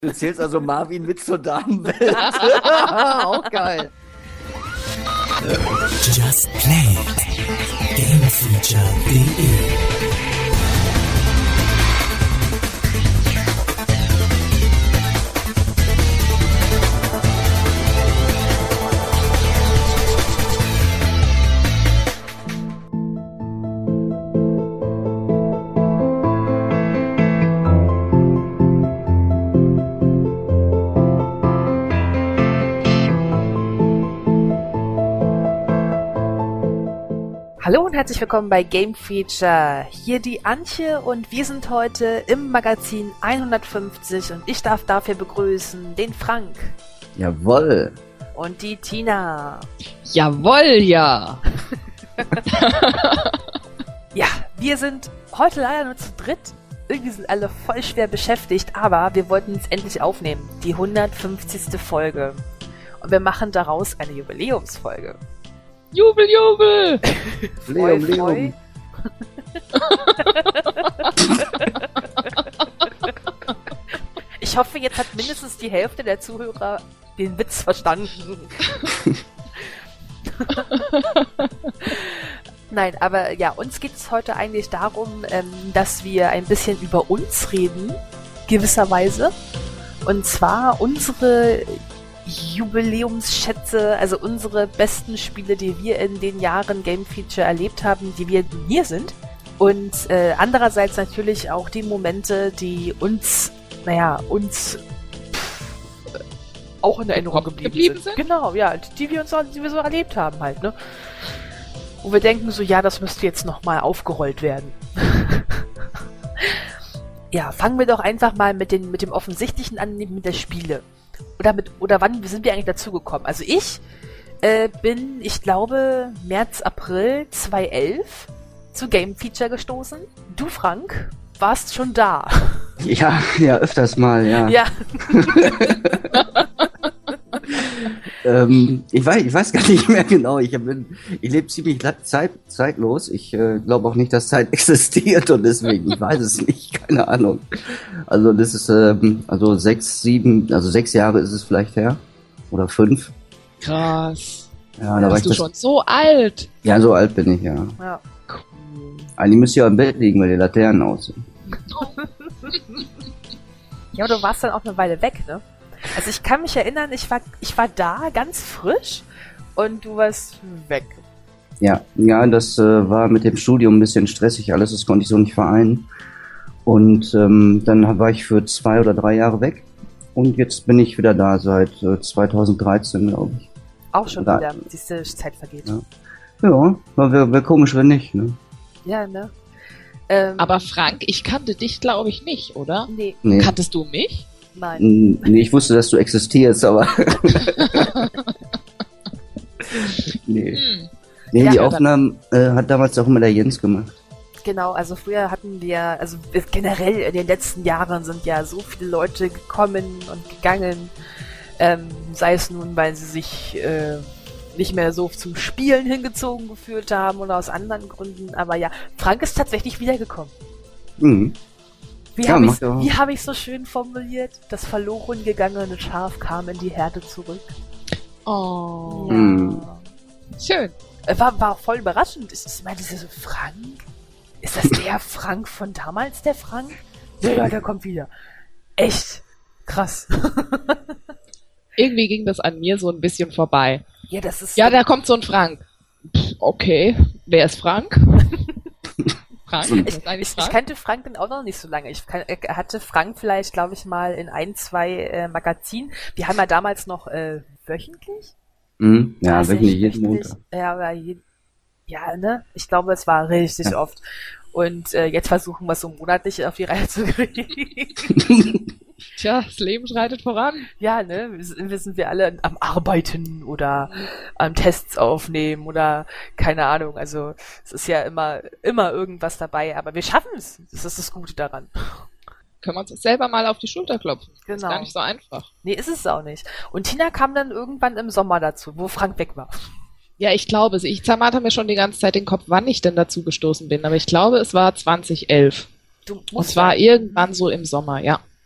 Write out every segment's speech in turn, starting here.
Du zählst also Marvin mit zur Damenwelt. Auch geil. Just Play Gamefeature.de. Hallo und herzlich willkommen bei Game Feature. Hier die Antje und wir sind heute im Magazin 150 und ich darf dafür begrüßen den Frank. Jawoll. Und die Tina. Jawoll, ja. Ja, wir sind heute leider nur zu dritt. Irgendwie sind alle voll schwer beschäftigt, aber wir wollten es endlich aufnehmen. Die 150. Folge. Und wir machen daraus eine Jubiläumsfolge. Jubel, Jubel! Leum. Ich hoffe, jetzt hat mindestens die Hälfte der Zuhörer den Witz verstanden. Nein, aber ja, uns geht es heute eigentlich darum, dass wir ein bisschen über uns reden, gewisserweise. Und zwar unsere Jubiläumsschätze, also unsere besten Spiele, die wir in den Jahren Game Feature erlebt haben, die wir hier sind. Und andererseits natürlich auch die Momente, die uns auch in Erinnerung geblieben sind. Genau, ja, die wir so erlebt haben halt, ne? Wo wir denken so, ja, das müsste jetzt nochmal aufgerollt werden. Ja, fangen wir doch einfach mal mit dem Offensichtlichen an, mit der Spiele. Oder wann sind wir eigentlich dazugekommen? Also ich bin, ich glaube, März, April 2011 zu Game Feature gestoßen. Du, Frank, warst schon da. Ja, öfters mal, ja. Ja. Ich weiß gar nicht mehr genau. Ich lebe ziemlich zeitlos. Ich glaube auch nicht, dass Zeit existiert und deswegen, ich weiß es nicht, keine Ahnung. Also das ist 6 Jahre ist es vielleicht her. Oder 5. Krass. Ja, da war bist du schon so alt? Ja, so alt bin ich, ja. Ja. Cool. Eigentlich müsst ihr ja im Bett liegen, weil die Laternen aus sind. Ja, aber du warst dann auch eine Weile weg, ne? Also ich kann mich erinnern, ich war da ganz frisch und du warst weg. Ja, das war mit dem Studium ein bisschen stressig alles, das konnte ich so nicht vereinen. Und dann war ich für 2 oder 3 Jahre weg und jetzt bin ich wieder da seit 2013, glaube ich. Auch schon wieder, diese Zeit vergeht. Ja, wäre komisch, wenn nicht, ne? Ja, ne? Aber Frank, ich kannte dich, glaube ich, nicht, oder? Nee. Kanntest du mich? Nein. Nee, ich wusste, dass du existierst, aber... Nee, Ja, die Aufnahmen hat damals auch immer der Jens gemacht. Genau, also früher hatten wir, also generell in den letzten Jahren sind ja so viele Leute gekommen und gegangen, sei es nun, weil sie sich nicht mehr so zum Spielen hingezogen gefühlt haben oder aus anderen Gründen, aber ja, Frank ist tatsächlich wiedergekommen. Mhm. Wie habe ich so schön formuliert? Das verloren gegangene Schaf kam in die Herde zurück. Oh. Ja. Mhm. Schön. War voll überraschend. Ich meinte so, Frank? Ist das der Frank von damals, der Frank? Ja, der kommt wieder. Echt? Krass. Irgendwie ging das an mir so ein bisschen vorbei. Ja, das ist... Ja, da kommt so ein Frank. Okay, wer ist Frank? Frank? Ich kannte Frank dann auch noch nicht so lange. Ich hatte Frank vielleicht, glaube ich, mal in 1, 2 Magazinen. Wir haben ja damals noch wöchentlich? Mhm. Ja, wöchentlich, jeden Montag. Ja, aber ja, ne? Ich glaube, es war richtig oft. Und jetzt versuchen wir es so monatlich auf die Reihe zu kriegen. Tja, das Leben schreitet voran. Ja, ne? Wir sind alle am Arbeiten oder am Tests aufnehmen oder keine Ahnung. Also es ist ja immer irgendwas dabei, aber wir schaffen es. Das ist das Gute daran. Können wir uns selber mal auf die Schulter klopfen. Genau. Ist gar nicht so einfach. Nee, ist es auch nicht. Und Tina kam dann irgendwann im Sommer dazu, wo Frank weg war. Ja, ich glaube es. Ich zermarter mir schon die ganze Zeit den Kopf, wann ich denn dazu gestoßen bin. Aber ich glaube, es war 2011. Und zwar irgendwann so im Sommer, ja.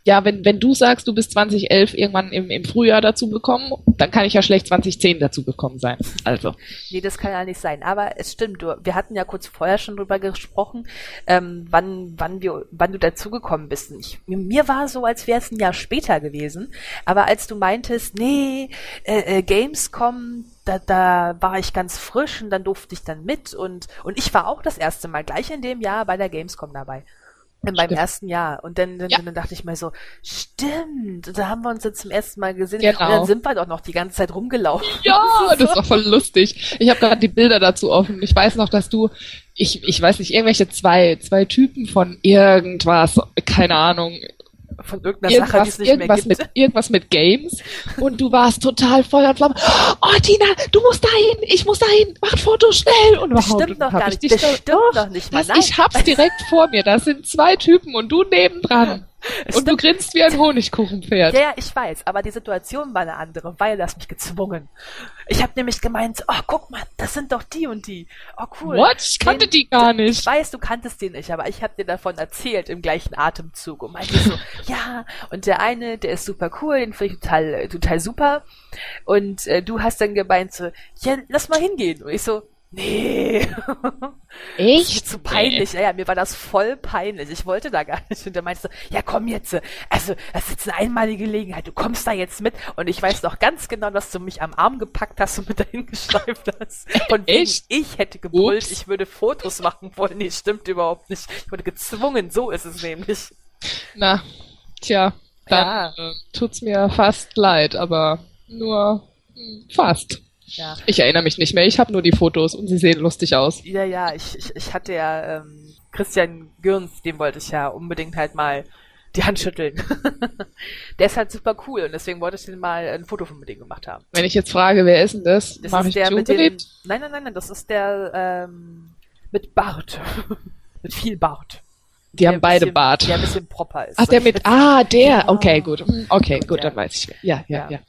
Ja, wenn du sagst, du bist 2011 irgendwann im Frühjahr dazu gekommen, dann kann ich ja schlecht 2010 dazu gekommen sein. Also. Nee, das kann ja nicht sein. Aber es stimmt, wir hatten ja kurz vorher schon drüber gesprochen, wann du dazugekommen bist. Mir war so, als wäre es ein Jahr später gewesen. Aber als du meintest, nee, Gamescom, da war ich ganz frisch und dann durfte ich dann mit und ich war auch das erste Mal gleich in dem Jahr bei der Gamescom dabei. Beim ersten Jahr. Und dann dachte ich mir so, stimmt, da haben wir uns jetzt zum ersten Mal gesehen. Genau. Und dann sind wir doch noch die ganze Zeit rumgelaufen. Ja, das war voll lustig. Ich habe gerade die Bilder dazu offen. Ich weiß noch, dass du, ich weiß nicht, irgendwelche zwei Typen von irgendwas, keine Ahnung, von irgendeiner Sache, die es nicht mehr gibt. Irgendwas mit Games. Und du warst total Feuer und Flamme. Oh, Tina, du musst dahin, ich muss dahin, mach ein Foto schnell. Und das stimmt doch gar nicht. Das stimmt doch nicht mal. Ich hab's direkt vor mir. Das sind 2 Typen und du nebendran. Und du grinst wie ein Honigkuchenpferd. Ja, ich weiß, aber die Situation war eine andere, weil er hat mich gezwungen. Ich habe nämlich gemeint, oh, guck mal, das sind doch die und die. Oh, cool. What? Ich kannte die gar nicht. Ich weiß, du kanntest die nicht, aber ich habe dir davon erzählt im gleichen Atemzug und meinte so, ja, und der eine, der ist super cool, den finde ich total super. Und du hast dann gemeint so, ja, lass mal hingehen. Und ich so, nee. Echt? Das ist zu peinlich. Nee. Ja, mir war das voll peinlich. Ich wollte da gar nicht. Und der meinte so, ja komm jetzt. Also, das ist jetzt eine einmalige Gelegenheit. Du kommst da jetzt mit. Und ich weiß noch ganz genau, dass du mich am Arm gepackt hast und mit dahin geschleift hast. Und echt? Ich hätte gebrüllt, ich würde Fotos machen wollen. Nee, stimmt überhaupt nicht. Ich wurde gezwungen. So ist es nämlich. Na, tja. Dann tut's mir fast leid, aber nur fast. Ja. Ich erinnere mich nicht mehr, ich habe nur die Fotos und sie sehen lustig aus. Ja, ich hatte ja Christian Gürns, dem wollte ich ja unbedingt halt mal die Hand schütteln. Der ist halt super cool und deswegen wollte ich den mal ein Foto von mit dem gemacht haben. Wenn ich jetzt frage, wer ist denn das? Das ist der mit dem... Nein, das ist der mit Bart. Mit viel Bart. Die haben beide Bart. Der ein bisschen proper ist. Ach, der mit... Ah, der. Ja. Okay, gut. Okay, gut, dann weiß ich. Ja.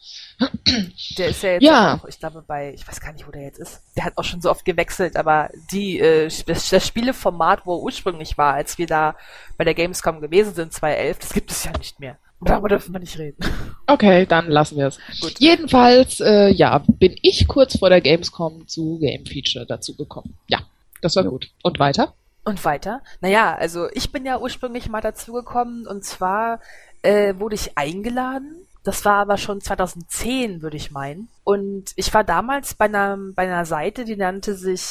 Der ist ja jetzt auch, ich glaube ich weiß gar nicht, wo der jetzt ist. Der hat auch schon so oft gewechselt, aber das Spieleformat, wo er ursprünglich war, als wir da bei der Gamescom gewesen sind, 2011, das gibt es ja nicht mehr. Darüber dürfen wir nicht reden. Okay, dann lassen wir es. Gut. Jedenfalls, bin ich kurz vor der Gamescom zu Game Feature dazu gekommen. Ja, das war gut. Und weiter? Und weiter? Naja, also ich bin ja ursprünglich mal dazugekommen und zwar wurde ich eingeladen. Das war aber schon 2010, würde ich meinen. Und ich war damals bei einer Seite, die nannte sich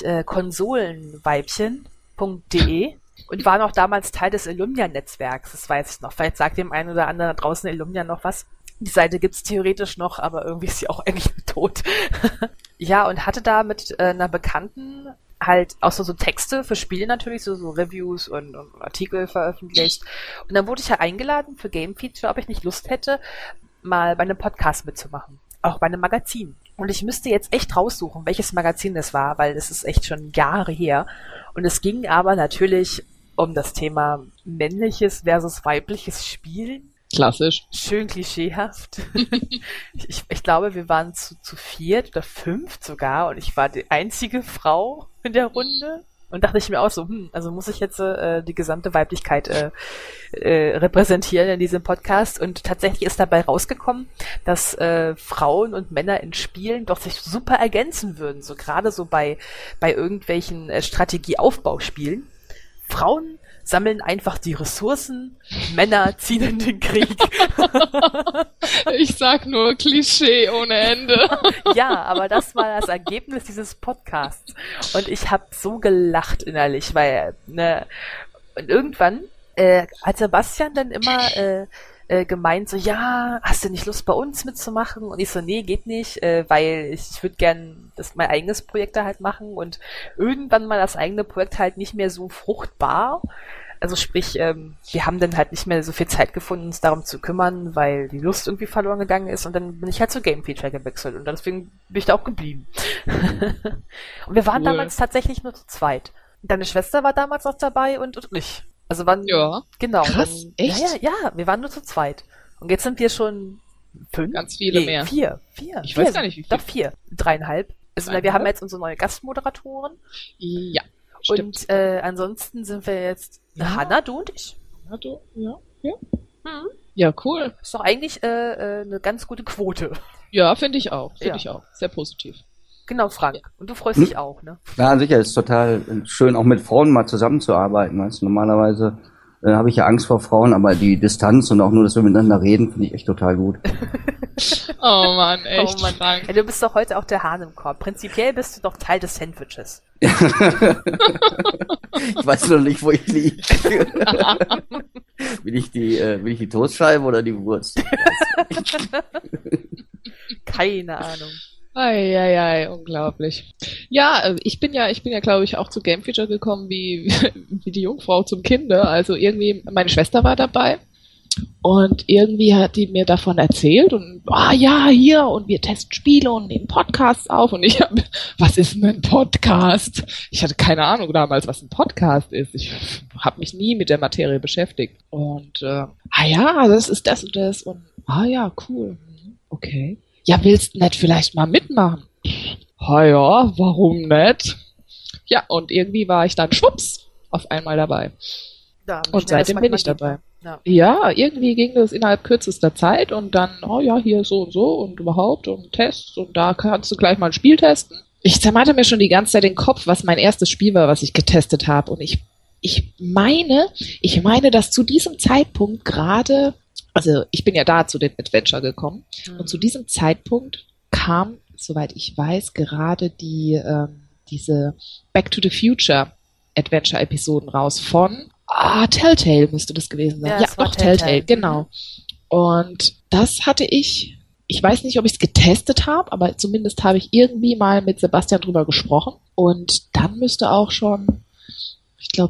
konsolenweibchen.de und war noch damals Teil des Illumia-Netzwerks. Das weiß ich noch. Vielleicht sagt dem einen oder anderen da draußen Illumia noch was. Die Seite gibt's theoretisch noch, aber irgendwie ist sie auch eigentlich tot. Ja, und hatte da mit einer Bekannten halt auch so Texte für Spiele natürlich, so Reviews und Artikel veröffentlicht. Und dann wurde ich ja eingeladen für Game Feature, ob ich nicht Lust hätte, mal bei einem Podcast mitzumachen. Auch bei einem Magazin. Und ich müsste jetzt echt raussuchen, welches Magazin das war, weil das ist echt schon Jahre her. Und es ging aber natürlich um das Thema männliches versus weibliches Spielen. Klassisch. Schön klischeehaft. Ich glaube, wir waren zu 4 oder 5 sogar und ich war die einzige Frau in der Runde. Und dachte ich mir auch so, also muss ich jetzt die gesamte Weiblichkeit repräsentieren in diesem Podcast. Und tatsächlich ist dabei rausgekommen, dass Frauen und Männer in Spielen doch sich super ergänzen würden. So gerade so bei irgendwelchen Strategieaufbauspielen. Frauen sammeln einfach die Ressourcen, Männer ziehen in den Krieg. Ich sag nur Klischee ohne Ende. Ja, aber das war das Ergebnis dieses Podcasts. Und ich habe so gelacht innerlich, weil und irgendwann hat Sebastian dann immer gemeint so, ja, hast du nicht Lust bei uns mitzumachen? Und ich so, nee, geht nicht, weil ich würde gern mein eigenes Projekt da halt machen und irgendwann mal das eigene Projekt halt nicht mehr so fruchtbar. Also sprich, wir haben dann halt nicht mehr so viel Zeit gefunden, uns darum zu kümmern, weil die Lust irgendwie verloren gegangen ist und dann bin ich halt zu Game Feature gewechselt und deswegen bin ich da auch geblieben. Und wir waren damals tatsächlich nur zu zweit. Deine Schwester war damals noch dabei und ich. Also waren, genau. Krass, dann, echt? Ja, wir waren nur zu zweit. Und jetzt sind wir schon 5? Ganz viele mehr. 4. Ich weiß gar nicht, wie viel. Doch 4. 3,5. Also wir haben jetzt unsere neue Gastmoderatorin. Ja, stimmt. Und ansonsten sind wir jetzt Hanna, du und ich. Ja, du, ja. Ja, cool. Ist doch eigentlich eine ganz gute Quote. Ja, finde ich auch. Ja. Sehr positiv. Genau, Frank. Und du freust dich auch, ne? Ja, sicher, ist total schön, auch mit Frauen mal zusammenzuarbeiten. Weißt du, normalerweise habe ich ja Angst vor Frauen, aber die Distanz und auch nur, dass wir miteinander reden, finde ich echt total gut. Oh Mann, echt. Oh Mann. Frank. Ja, du bist doch heute auch der Hahn im Korb. Prinzipiell bist du doch Teil des Sandwiches. Ich weiß noch nicht, wo ich liege. Bin ich die Toastscheibe oder die Wurst? Keine Ahnung. Eieiei, unglaublich. Ja, ich bin ja, glaube ich, auch zu Game Feature gekommen wie die Jungfrau zum Kinde. Also irgendwie, meine Schwester war dabei und irgendwie hat die mir davon erzählt und, ja, hier, und wir testen Spiele und nehmen Podcasts auf und ich habe, was ist denn ein Podcast? Ich hatte keine Ahnung damals, was ein Podcast ist. Ich habe mich nie mit der Materie beschäftigt. Und, ja, das ist das und das und, ja, cool. Okay. Ja, willst du nicht vielleicht mal mitmachen? Ja, warum nicht? Ja, und irgendwie war ich dann schwupps auf einmal dabei. Ja, Und seitdem bin ich dabei. Ja. Ja, irgendwie ging das innerhalb kürzester Zeit und dann, ja, hier so und überhaupt und Tests und da kannst du gleich mal ein Spiel testen. Ich zermatte mir schon die ganze Zeit den Kopf, was mein erstes Spiel war, was ich getestet habe. Und ich meine, dass zu diesem Zeitpunkt gerade, also ich bin ja da zu den Adventure gekommen und zu diesem Zeitpunkt kam, soweit ich weiß, gerade diese Back to the Future Adventure-Episoden raus von Telltale müsste das gewesen sein. Ja, doch, Telltale, genau. Und das hatte ich weiß nicht, ob ich es getestet habe, aber zumindest habe ich irgendwie mal mit Sebastian drüber gesprochen. Und dann müsste auch schon, ich glaube,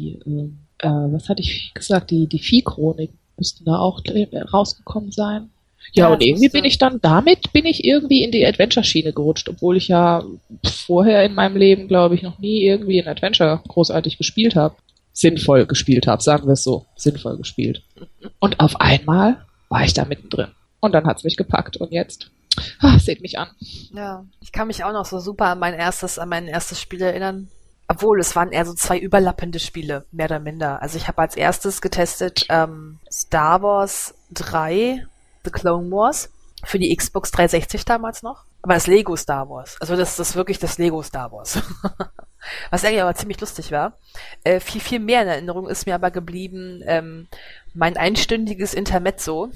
was hatte ich gesagt, die Viehchronik müssten da auch rausgekommen sein. Ja, und irgendwie bin ich irgendwie in die Adventure-Schiene gerutscht, obwohl ich ja vorher in meinem Leben, glaube ich, noch nie irgendwie ein Adventure großartig gespielt habe. Sinnvoll gespielt habe, sagen wir es so. Sinnvoll gespielt. Und auf einmal war ich da mittendrin. Und dann hat's mich gepackt. Und jetzt, seht mich an. Ja, ich kann mich auch noch so super an mein erstes Spiel erinnern. Obwohl, es waren eher so 2 überlappende Spiele, mehr oder minder. Also ich habe als erstes getestet Star Wars 3, The Clone Wars, für die Xbox 360 damals noch. Aber das Lego Star Wars. Also das ist wirklich das Lego Star Wars. Was eigentlich aber ziemlich lustig war. Viel mehr in Erinnerung ist mir aber geblieben mein einstündiges Intermezzo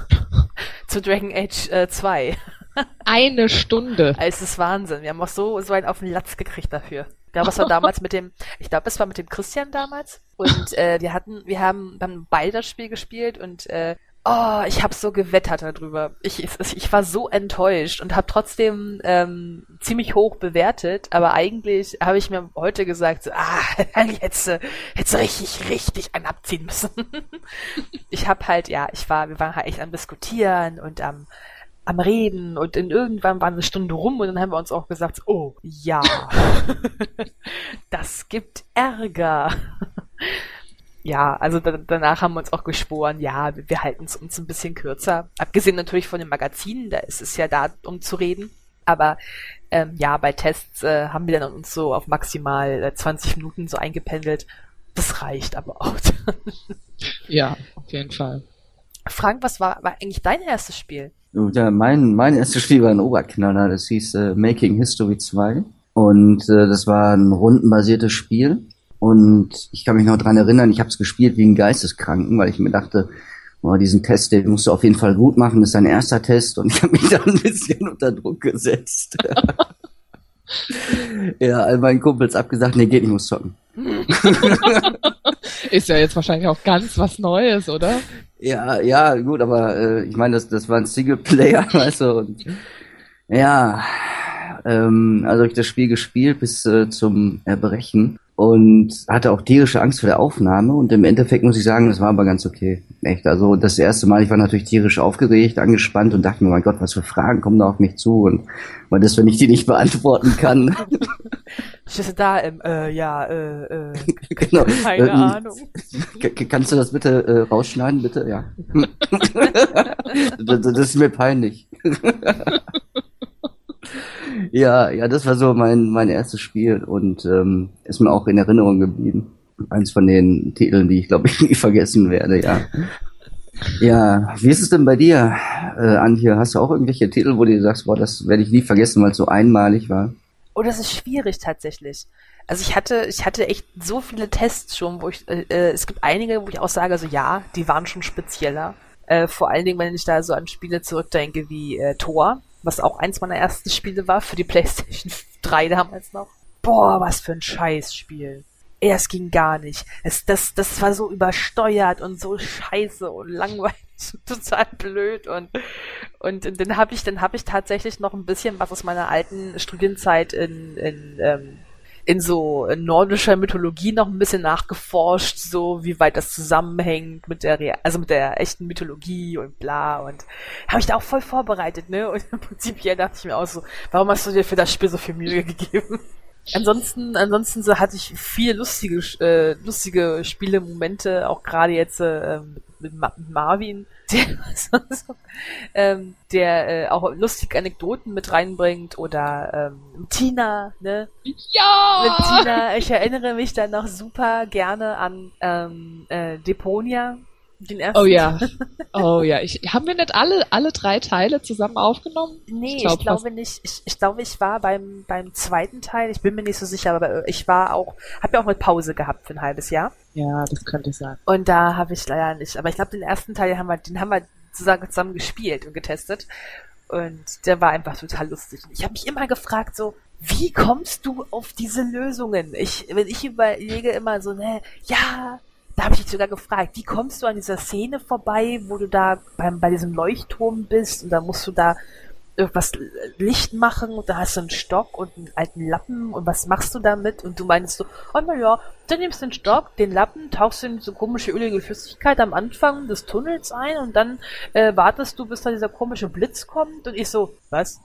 zu Dragon Age 2. Eine Stunde. Es ist Wahnsinn. Wir haben auch so einen auf den Latz gekriegt dafür. Ich glaube, es war damals es war mit dem Christian damals. Und wir haben beide das Spiel gespielt und ich habe so gewettert darüber. Ich war so enttäuscht und habe trotzdem ziemlich hoch bewertet, aber eigentlich habe ich mir heute gesagt, so, jetzt richtig einen abziehen müssen. Wir waren halt echt am Diskutieren und am Reden und irgendwann war eine Stunde rum und dann haben wir uns auch gesagt, oh ja, das gibt Ärger. Ja, also danach haben wir uns auch geschworen, ja, wir halten es uns ein bisschen kürzer. Abgesehen natürlich von den Magazinen, da ist es ja da, um zu reden. Aber bei Tests haben wir dann uns so auf maximal 20 Minuten so eingependelt. Das reicht aber auch. Ja, auf jeden Fall. Frank, was war eigentlich dein erstes Spiel? Ja, mein erstes Spiel war ein Oberknaller, das hieß Making History 2 und das war ein rundenbasiertes Spiel und ich kann mich noch dran erinnern, ich habe es gespielt wie ein Geisteskranken, weil ich mir dachte, diesen Test, den musst du auf jeden Fall gut machen, das ist dein erster Test und ich habe mich dann ein bisschen unter Druck gesetzt. Ja, all meinen Kumpels abgesagt, nee, geht nicht, muss zocken. Ist ja jetzt wahrscheinlich auch ganz was Neues, oder? Ja, gut, aber ich meine, das war ein Singleplayer, weißt du, und ja, also ich das Spiel gespielt bis zum Erbrechen und hatte auch tierische Angst vor der Aufnahme und im Endeffekt muss ich sagen, das war aber ganz okay. Echt, also das erste Mal, ich war natürlich tierisch aufgeregt, angespannt und dachte mir, mein Gott, was für Fragen kommen da auf mich zu und weil das, wenn ich die nicht beantworten kann. Stehst du da Genau. Keine Ahnung. Kannst du das bitte rausschneiden, bitte? Ja. Das ist mir peinlich. Ja, das war so mein erstes Spiel und ist mir auch in Erinnerung geblieben. Eins von den Titeln, die ich glaube ich nie vergessen werde, ja. Ja, wie ist es denn bei dir, Antje? Hast du auch irgendwelche Titel, wo du sagst, boah, das werde ich nie vergessen, weil es so einmalig war? Oh, das ist schwierig tatsächlich. Also ich hatte echt so viele Tests schon, wo es gibt einige, wo ich auch sage, also ja, die waren schon spezieller. Vor allen Dingen, wenn ich da so an Spiele zurückdenke wie Thor, was auch eins meiner ersten Spiele war für die PlayStation 3 damals noch. Boah, was für ein Scheißspiel. Es ging gar nicht. Das war so übersteuert und so scheiße und langweilig und total blöd und dann hab ich tatsächlich noch ein bisschen was aus meiner alten Studienzeit in so nordischer Mythologie noch ein bisschen nachgeforscht, so wie weit das zusammenhängt mit also mit der echten Mythologie und bla und habe ich da auch voll vorbereitet, ne? Und im Prinzip dachte ich mir auch so, warum hast du dir für das Spiel so viel Mühe gegeben? Ansonsten so hatte ich viele lustige Spielemomente, auch gerade jetzt mit Marvin, der, der auch lustige Anekdoten mit reinbringt oder Tina, ne? Mit Ja! Tina, ich erinnere mich dann noch super gerne an Deponia, den ersten. Oh ja. Oh ja. Haben wir nicht alle drei Teile zusammen aufgenommen? Nee, ich glaub glaube nicht. Ich glaube, ich war beim zweiten Teil, ich bin mir nicht so sicher, aber ich war auch, habe ja auch eine Pause gehabt für ein halbes Jahr. Ja, das könnte sein. Und da habe ich leider nicht. Aber ich glaube, den ersten Teil den haben wir zusammen gespielt und getestet. Und der war einfach total lustig. Und ich habe mich immer gefragt, so, wie kommst du auf diese Lösungen? Wenn ich überlege immer so, ne, ja, da habe ich dich sogar gefragt, wie kommst du an dieser Szene vorbei, wo du da bei diesem Leuchtturm bist und da musst du da irgendwas Licht machen und da hast du einen Stock und einen alten Lappen und was machst du damit? Und du meinst so, oh na ja, dann nimmst du den Stock, den Lappen, tauchst in so komische ölige Flüssigkeit am Anfang des Tunnels ein und dann wartest du, bis da dieser komische Blitz kommt und ich so, was?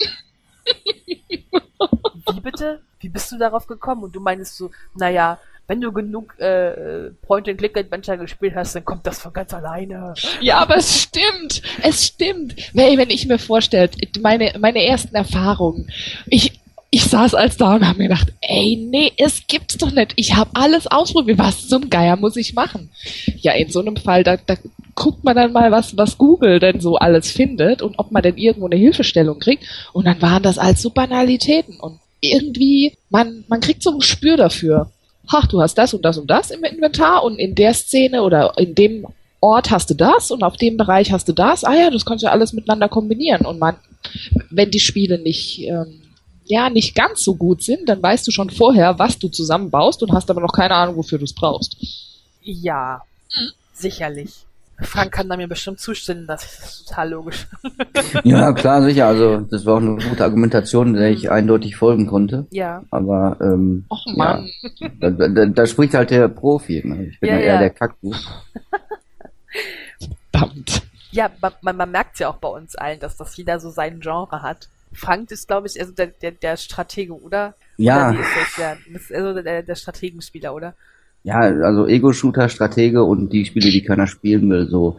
Wie bitte? Wie bist du darauf gekommen? Und du meinst so, naja, wenn du genug Point-and-Click-Adventure gespielt hast, dann kommt das von ganz alleine. Ja, aber es stimmt. Es stimmt. Wenn ich mir vorstelle, meine ersten Erfahrungen, ich saß als da und habe mir gedacht, ey, nee, es gibt's doch nicht. Ich habe alles ausprobiert. Was zum Geier muss ich machen? Ja, in so einem Fall, da guckt man dann mal, was Google denn so alles findet und ob man denn irgendwo eine Hilfestellung kriegt. Und dann waren das alles so Banalitäten. Und irgendwie, man kriegt so ein Gespür dafür. Ach, du hast das und das und das im Inventar und in der Szene oder in dem Ort hast du das und auf dem Bereich hast du das. Ah ja, das kannst du ja alles miteinander kombinieren. Und wenn die Spiele nicht ganz so gut sind, dann weißt du schon vorher, was du zusammenbaust und hast aber noch keine Ahnung, wofür du es brauchst. Ja, sicherlich. Frank kann da mir bestimmt zustimmen, das ist total logisch. Ja, klar, sicher. Also das war auch eine gute Argumentation, der ich eindeutig folgen konnte. Ja. Aber Och Mann. ja, da spricht halt der Profi. Ne? Ich bin ja eher der Kaktus. Verdammt. Ja, man merkt ja auch bei uns allen, dass das jeder so sein Genre hat. Frank ist, glaube ich, also der Stratege, oder? Ja. Oder wie ist das der Strategenspieler, oder? Ja, also Ego-Shooter, Stratege und die Spiele, die keiner spielen will, so.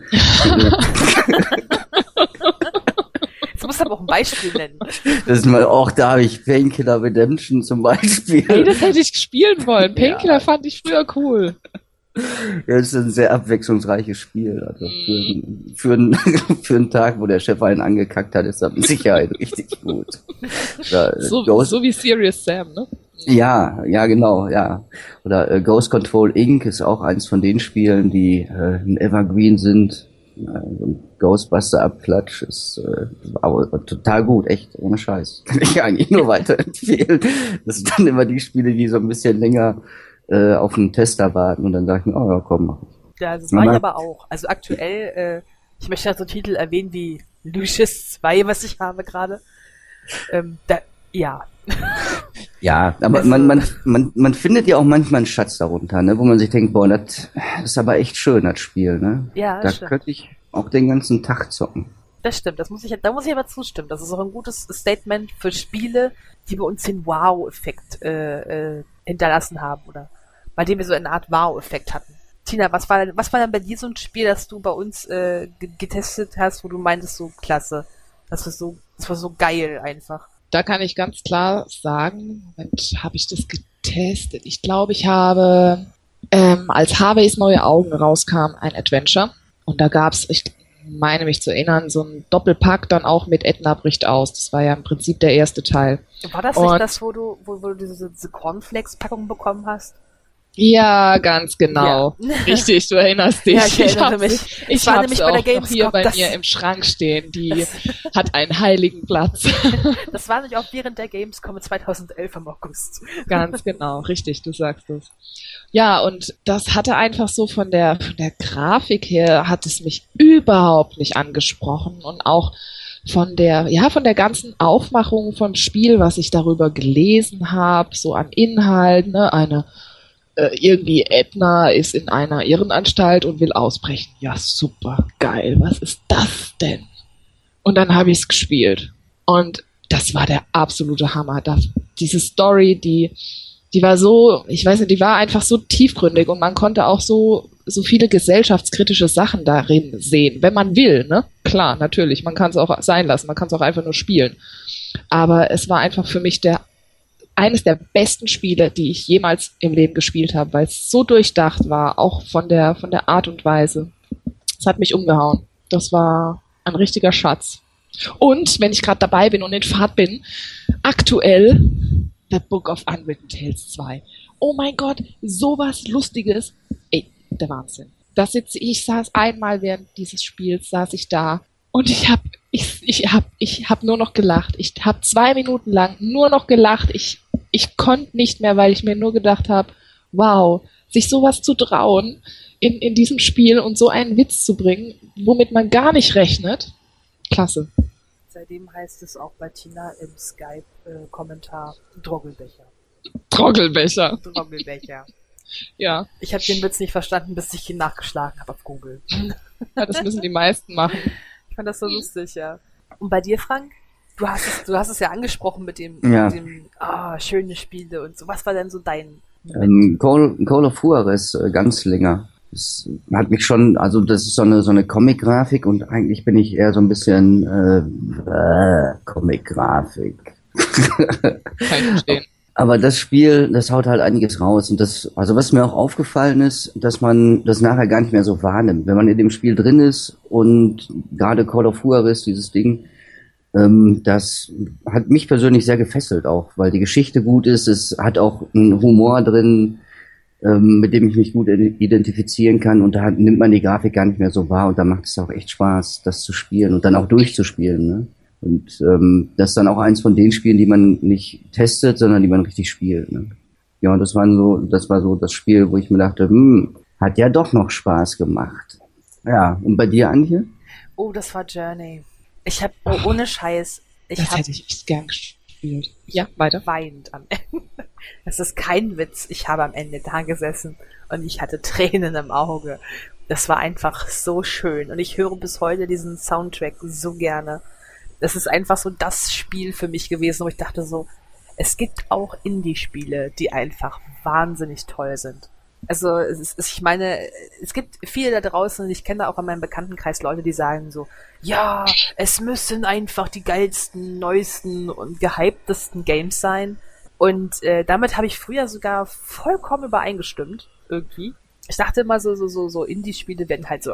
Jetzt musst du aber auch ein Beispiel nennen. Das ist mal auch, da habe ich Painkiller Redemption zum Beispiel. Ey, das hätte ich spielen wollen. Painkiller fand ich früher cool. Ja, es ist ein sehr abwechslungsreiches Spiel. Also für einen Tag, wo der Chef einen angekackt hat, ist das mit Sicherheit richtig gut. Ja, so wie Serious Sam, ne? Ja, genau, ja. Oder Ghost Control Inc. ist auch eins von den Spielen, die ein Evergreen sind. So ein Ghostbuster-Abklatsch ist aber total gut, echt, ohne Scheiß. Kann ich eigentlich nur weiterempfehlen. Das sind dann immer die Spiele, die so ein bisschen länger auf einen Tester warten und dann sage ich mir, oh ja, komm, mach ich. Ja, das mache ich aber auch. Also aktuell, ich möchte ja so Titel erwähnen wie Lucius 2, was ich habe gerade. Ja. Ja, aber Also, man findet ja auch manchmal einen Schatz darunter, ne, wo man sich denkt, boah, das ist aber echt schön, das Spiel, ne? Ja, Da stimmt. könnte ich auch den ganzen Tag zocken. Das stimmt, da muss ich aber zustimmen. Das ist auch ein gutes Statement für Spiele, die bei uns den Wow-Effekt hinterlassen haben, oder bei dem wir so eine Art Wow-Effekt hatten. Tina, was war denn bei dir so ein Spiel, das du bei uns getestet hast, wo du meintest, so klasse, das war so geil einfach. Da kann ich ganz klar sagen, Moment, habe ich das getestet? Ich glaube, ich habe, als Harveys neue Augen rauskam, ein Adventure. Und da gab's, meine mich zu erinnern, so ein Doppelpack dann auch mit Edna bricht aus. Das war ja im Prinzip der erste Teil. War das nicht das, wo du diese Cornflakes-Packung bekommen hast? Ja, ganz genau. Ja. Richtig, du erinnerst dich. Ja, ich erinnere mich. Ich habe es auch noch hier bei mir im Schrank stehen. Die hat einen heiligen Platz. Das war nicht auch während der Gamescom 2011 im August. Ganz genau, richtig, du sagst es. Ja, und das hatte einfach so von der Grafik her, hat es mich überhaupt nicht angesprochen. Und auch von der ganzen Aufmachung vom Spiel, was ich darüber gelesen habe, so an Inhalt, ne, irgendwie Edna ist in einer Irrenanstalt und will ausbrechen. Ja, super, geil. Was ist das denn? Und dann habe ich es gespielt. Und das war der absolute Hammer. Diese Story, die war so, ich weiß nicht, die war einfach so tiefgründig und man konnte auch so viele gesellschaftskritische Sachen darin sehen, wenn man will, ne? Klar, natürlich. Man kann es auch sein lassen. Man kann es auch einfach nur spielen. Aber es war einfach für mich eines der besten Spiele, die ich jemals im Leben gespielt habe, weil es so durchdacht war, auch von der Art und Weise. Es hat mich umgehauen. Das war ein richtiger Schatz. Und, wenn ich gerade dabei bin und in Fahrt bin, aktuell The Book of Unwritten Tales 2. Oh mein Gott, sowas Lustiges. Ey, der Wahnsinn. Ich saß einmal während dieses Spiels, saß ich da und ich hab nur noch gelacht. Ich habe 2 Minuten lang nur noch gelacht. Ich konnte nicht mehr, weil ich mir nur gedacht habe, wow, sich sowas zu trauen in diesem Spiel und so einen Witz zu bringen, womit man gar nicht rechnet. Klasse. Seitdem heißt es auch bei Tina im Skype-Kommentar Droggelbecher. Droggelbecher. Ja. Ich habe den Witz nicht verstanden, bis ich ihn nachgeschlagen habe auf Google. Ja, das müssen die meisten machen. Ich fand das so lustig, ja. Und bei dir, Frank? Du hast es ja angesprochen mit dem schöne Spiele und so. Was war denn so dein Call of Juarez, ganz länger. Das hat mich schon, also das ist so eine Comic-Grafik und eigentlich bin ich eher so ein bisschen Comic-Grafik. Kann ich verstehen. Aber das Spiel, das haut halt einiges raus. Und also was mir auch aufgefallen ist, dass man das nachher gar nicht mehr so wahrnimmt. Wenn man in dem Spiel drin ist und gerade Call of Juarez, dieses Ding, das hat mich persönlich sehr gefesselt auch, weil die Geschichte gut ist. Es hat auch einen Humor drin, mit dem ich mich gut identifizieren kann. Und da nimmt man die Grafik gar nicht mehr so wahr. Und da macht es auch echt Spaß, das zu spielen und dann auch durchzuspielen, ne? Und das ist dann auch eins von den Spielen, die man nicht testet, sondern die man richtig spielt. Ne? Ja, und das war so das Spiel, wo ich mir dachte, hat ja doch noch Spaß gemacht. Ja, und bei dir, Antje? Oh, das war Journey. Ich habe ohne Scheiß, das hätte ich echt gern gespielt. Ja, weiter. Weint am Ende. Das ist kein Witz. Ich habe am Ende da gesessen und ich hatte Tränen im Auge. Das war einfach so schön. Und ich höre bis heute diesen Soundtrack so gerne. Das ist einfach so das Spiel für mich gewesen, wo ich dachte so, es gibt auch Indie-Spiele, die einfach wahnsinnig toll sind. Also ich meine, es gibt viele da draußen und ich kenne auch in meinem Bekanntenkreis Leute, die sagen so, ja, es müssen einfach die geilsten, neuesten und gehyptesten Games sein. Und damit habe ich früher sogar vollkommen übereingestimmt, irgendwie. Ich dachte immer so Indie-Spiele werden halt so,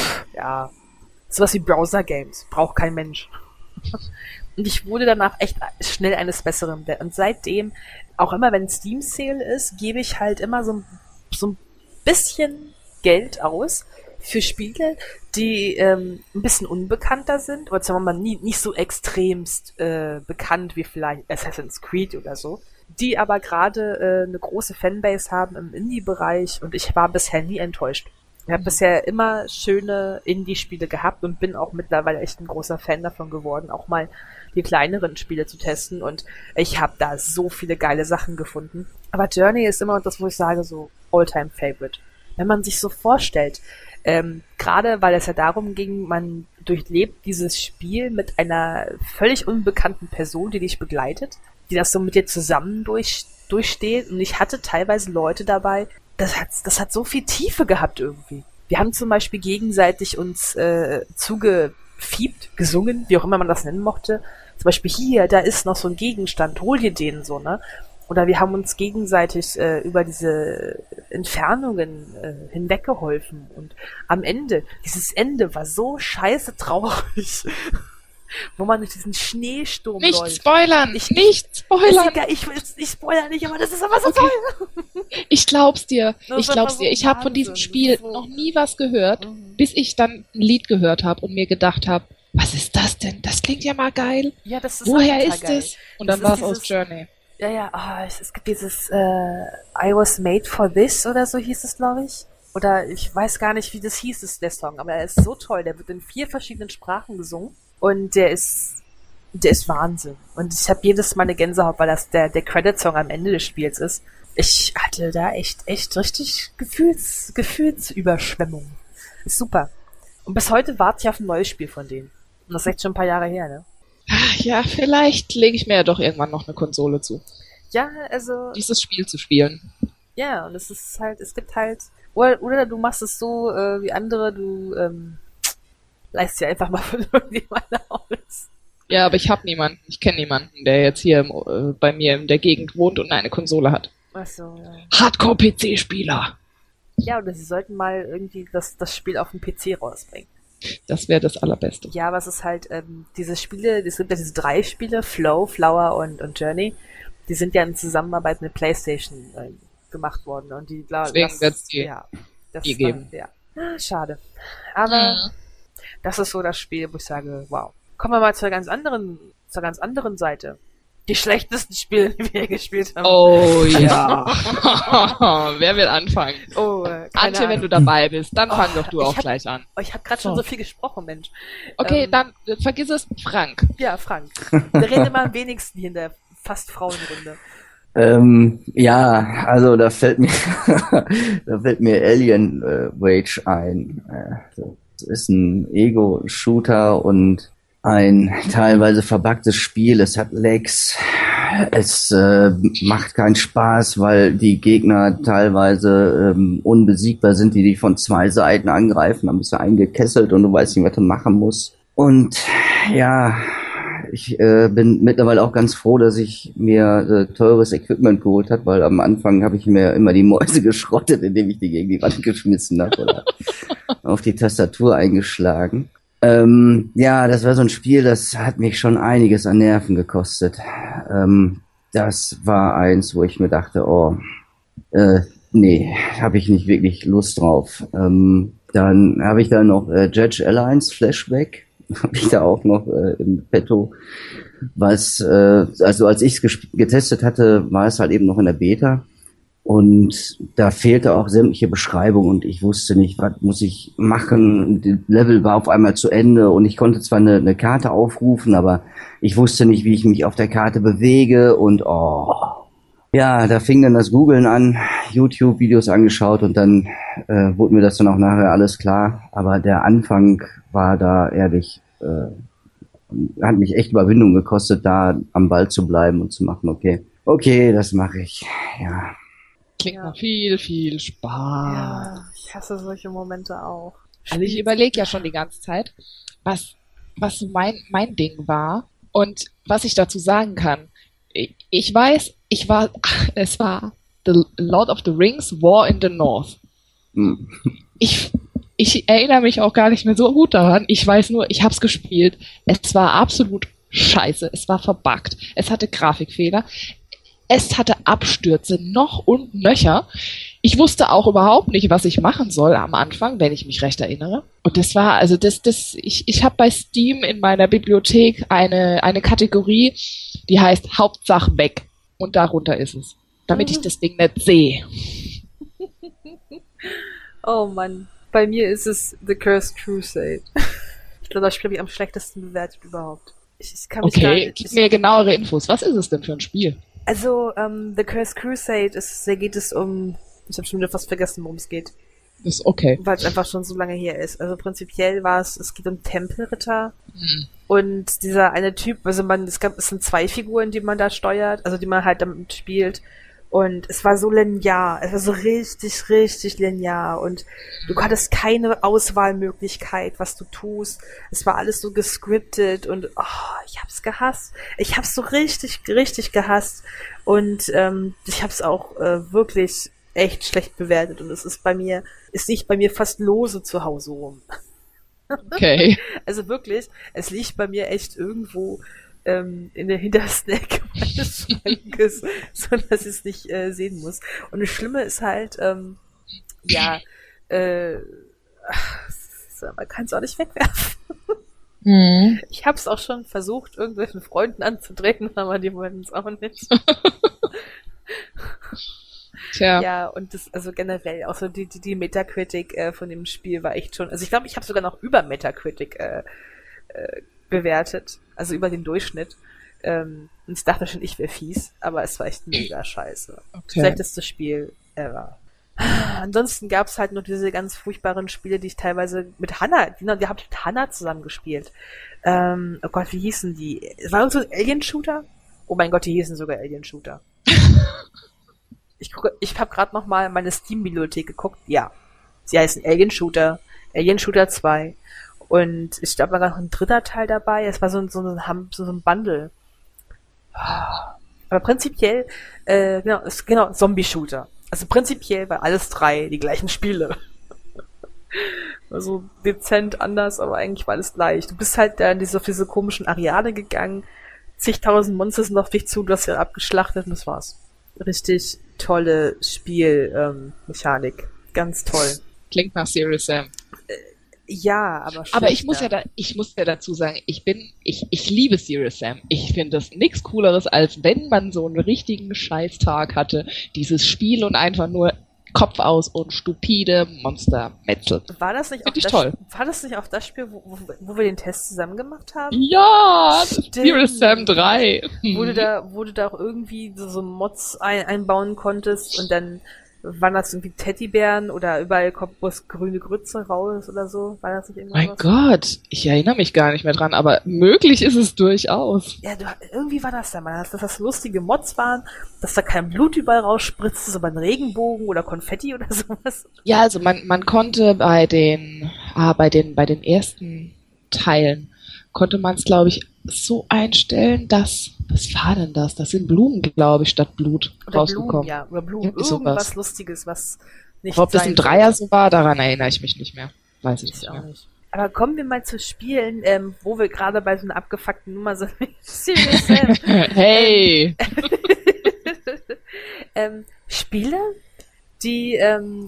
sowas wie Browser-Games, braucht kein Mensch. Und ich wurde danach echt schnell eines Besseren. Und seitdem, auch immer wenn Steam Sale ist, gebe ich halt immer so ein bisschen Geld aus für Spiele, die ein bisschen unbekannter sind, oder sagen wir mal nicht so extremst bekannt wie vielleicht Assassin's Creed oder so, die aber gerade eine große Fanbase haben im Indie-Bereich und ich war bisher nie enttäuscht. Ich habe bisher immer schöne Indie-Spiele gehabt und bin auch mittlerweile echt ein großer Fan davon geworden, auch mal die kleineren Spiele zu testen und ich habe da so viele geile Sachen gefunden. Aber Journey ist immer das, wo ich sage, so All-Time-Favorite. Wenn man sich so vorstellt, gerade weil es ja darum ging, man durchlebt dieses Spiel mit einer völlig unbekannten Person, die dich begleitet, die das so mit dir zusammen durchsteht und ich hatte teilweise Leute dabei, das hat so viel Tiefe gehabt irgendwie. Wir haben zum Beispiel gegenseitig uns zugefiebt, gesungen, wie auch immer man das nennen mochte. Zum Beispiel hier, da ist noch so ein Gegenstand, hol dir den so, ne? Oder wir haben uns gegenseitig über diese Entfernungen hinweggeholfen. Und am Ende, dieses Ende war so scheiße traurig, wo man durch diesen Schneesturm Nicht läuft. spoilern! Nicht spoilern! Egal, ich will es nicht spoilern, nicht, aber das ist aber so toll. Ich glaub's dir. Das Ich war glaub's so dir. Ich habe von diesem Wahnsinn. Spiel So. noch nie was gehört, bis ich dann ein Lied gehört habe und mir gedacht habe, was ist das denn? Das klingt ja mal geil. Ja, das ist Woher auch total ist geil. es? Und Das dann war ist es aus dieses- Journey. Ja, ja, es gibt dieses I was made for this oder so hieß es, glaube ich. Oder ich weiß gar nicht, wie das hieß, der Song, aber er ist so toll. Der wird in 4 verschiedenen Sprachen gesungen und der ist Wahnsinn. Und ich habe jedes Mal eine Gänsehaut, weil das der Credit-Song am Ende des Spiels ist. Ich hatte da echt richtig Gefühlsüberschwemmung. Ist super. Und bis heute warte ich auf ein neues Spiel von denen. Und das ist echt schon ein paar Jahre her, ne? Ach ja, vielleicht lege ich mir ja doch irgendwann noch eine Konsole zu, Ja, also, dieses Spiel zu spielen. ja, und es ist halt, es gibt halt, oder du machst es so wie andere, du leist dir einfach mal von irgendjemandem aus. Ja, aber ich habe niemanden. Ich kenne niemanden, der jetzt hier bei mir in der Gegend wohnt und eine Konsole hat. Achso, ja. Hardcore-PC-Spieler. Ja, oder sie sollten mal irgendwie das Spiel auf dem PC rausbringen. Das wäre das Allerbeste. Ja, aber es ist halt, diese Spiele, es gibt ja diese 3 Spiele, Flow, Flower und Journey, die sind ja in Zusammenarbeit mit PlayStation gemacht worden. Und die, Deswegen wird's die ja, das die ist geben. Ja. Ah, schade. Aber das ist so das Spiel, wo ich sage, wow. Kommen wir mal zur ganz anderen Seite. Die schlechtesten Spiele, die wir gespielt haben. Oh ja. Wer will anfangen? Oh, keine Antje, wenn Ahnung. du dabei bist, dann fang doch du ich auch hab- gleich an. Oh, ich habe gerade schon So. so viel gesprochen, Mensch. Okay, dann vergiss es, Frank. Ja, Frank. Der redet immer am wenigsten hier in der fast Frauenrunde. Ja, also da fällt mir, da fällt mir Alien Rage ein. Das ist ein Ego-Shooter und ein teilweise verbuggtes Spiel. Es hat Lags. Es macht keinen Spaß, weil die Gegner teilweise unbesiegbar sind, die dich von 2 Seiten angreifen. Dann bist du eingekesselt und du weißt nicht, was du machen musst. Und ja, ich bin mittlerweile auch ganz froh, dass ich mir teures Equipment geholt habe, weil am Anfang habe ich mir immer die Mäuse geschrottet, indem ich die gegen die Wand geschmissen habe oder auf die Tastatur eingeschlagen. Ja, das war so ein Spiel, das hat mich schon einiges an Nerven gekostet. Das war eins, wo ich mir dachte, nee, habe ich nicht wirklich Lust drauf. Dann habe ich da noch Judge Alliance Flashback, habe ich da auch noch im Petto. Was, also als ich es getestet hatte, war es halt eben noch in der Beta. Und da fehlte auch sämtliche Beschreibung und ich wusste nicht, was muss ich machen. Das Level war auf einmal zu Ende und ich konnte zwar eine Karte aufrufen, aber ich wusste nicht, wie ich mich auf der Karte bewege und ja, da fing dann das Googlen an, YouTube-Videos angeschaut und dann wurde mir das dann auch nachher alles klar. Aber der Anfang war da ehrlich, hat mich echt Überwindung gekostet, da am Ball zu bleiben und zu machen, okay, das mache ich, ja. Klingt Ja. nach viel Spaß. Ja, ich hasse solche Momente auch. Also ich überlege ja schon die ganze Zeit, was so mein Ding war und was ich dazu sagen kann. Ich weiß, es war The Lord of the Rings War in the North. Hm. Ich erinnere mich auch gar nicht mehr so gut daran. Ich weiß nur, ich hab's gespielt. Es war absolut scheiße. Es war verbuggt. Es hatte Grafikfehler. Es hatte Abstürze noch und nöcher. Ich wusste auch überhaupt nicht, was ich machen soll am Anfang, wenn ich mich recht erinnere. Und das war, also ich habe bei Steam in meiner Bibliothek eine Kategorie, die heißt Hauptsache weg. Und darunter ist es. Damit ich das Ding nicht sehe. Oh Mann, bei mir ist es The Cursed Crusade. Ich glaube, das Spiel habe ich am schlechtesten bewertet überhaupt. Ich kann mich gar Okay, nicht, gib mir genauere Infos. Was ist es denn für ein Spiel? Also, The Cursed Crusade da geht es um, ich habe schon wieder fast vergessen, worum es geht, Das ist okay. weil es einfach schon so lange her ist. Also prinzipiell es geht um Tempelritter Hm. und dieser eine Typ, also es sind 2 Figuren, die man da steuert, also die man halt damit spielt. Und es war so linear, es war so richtig, richtig linear und du hattest keine Auswahlmöglichkeit, was du tust. Es war alles so gescriptet und ich hab's gehasst. Ich hab's so richtig, richtig gehasst und ich hab's auch wirklich echt schlecht bewertet und es liegt bei mir fast lose zu Hause rum. Okay. Also wirklich, es liegt bei mir echt irgendwo in der hintersten Ecke meines Schrankes, so dass ich es nicht sehen muss. Und das Schlimme ist halt, man kann es auch nicht wegwerfen. Mhm. Ich habe es auch schon versucht, irgendwelchen Freunden anzudrehen, aber die wollten es auch nicht. Tja. Ja, und das, also generell, auch so die Metacritic von dem Spiel war echt schon, also ich glaube, ich habe sogar noch über Metacritic bewertet, also über den Durchschnitt. Und ich dachte schon, ich wäre fies, aber es war echt mega scheiße. Okay. Schlechteste Spiel ever. Ansonsten gab es halt nur diese ganz furchtbaren Spiele, die ich teilweise mit Hannah, die habe ich mit Hannah zusammengespielt. Oh Gott, wie hießen die? War das so ein Alien-Shooter? Oh mein Gott, die hießen sogar Alien-Shooter. Ich habe gerade noch mal meine Steam-Bibliothek geguckt. Ja, sie heißen Alien-Shooter, Alien-Shooter 2. Und ich glaube, da war noch ein dritter Teil dabei. Es war so ein Bundle. Aber prinzipiell, genau, Zombie-Shooter. Also prinzipiell war alles drei die gleichen Spiele. Also dezent anders, aber eigentlich war alles gleich. Du bist halt da auf diese komischen Areale gegangen, zigtausend Monster sind auf dich zu, du hast sie abgeschlachtet und das war's. Richtig tolle Spielmechanik. Ganz toll. Klingt nach Serious Sam. Ja, aber Aber ich muss ja dazu sagen, ich liebe Serious Sam. Ich finde das nichts Cooleres, als wenn man so einen richtigen Scheißtag hatte, dieses Spiel und einfach nur Kopf aus und stupide Monster-Metzel. War das nicht auch das Spiel, wo wir den Test zusammen gemacht haben? Ja, Serious Sam 3. Wo du da auch irgendwie so Mods einbauen konntest und dann waren das irgendwie Teddybären oder überall kommt was grüne Grütze raus oder so? War das nicht irgendwas? Mein Gott, ich erinnere mich gar nicht mehr dran, aber möglich ist es durchaus. Ja, irgendwie war das da mal, dass das lustige Mods waren, dass da kein Blut überall rausspritzt, sondern Regenbogen oder Konfetti oder sowas. Ja, also man konnte bei den ersten Teilen konnte man es, glaube ich, so einstellen, dass, was war denn das? Das sind Blumen, glaube ich, statt Blut oder rausgekommen. Blumen, ja, oder Blumen, irgendwas Lustiges, was nicht Ob das im Dreier so war, daran erinnere ich mich nicht mehr. Weiß ich nicht auch mehr. nicht. Aber kommen wir mal zu Spielen, wo wir gerade bei so einer abgefuckten Nummer sind. Serious Sam. Hey! Spiele, die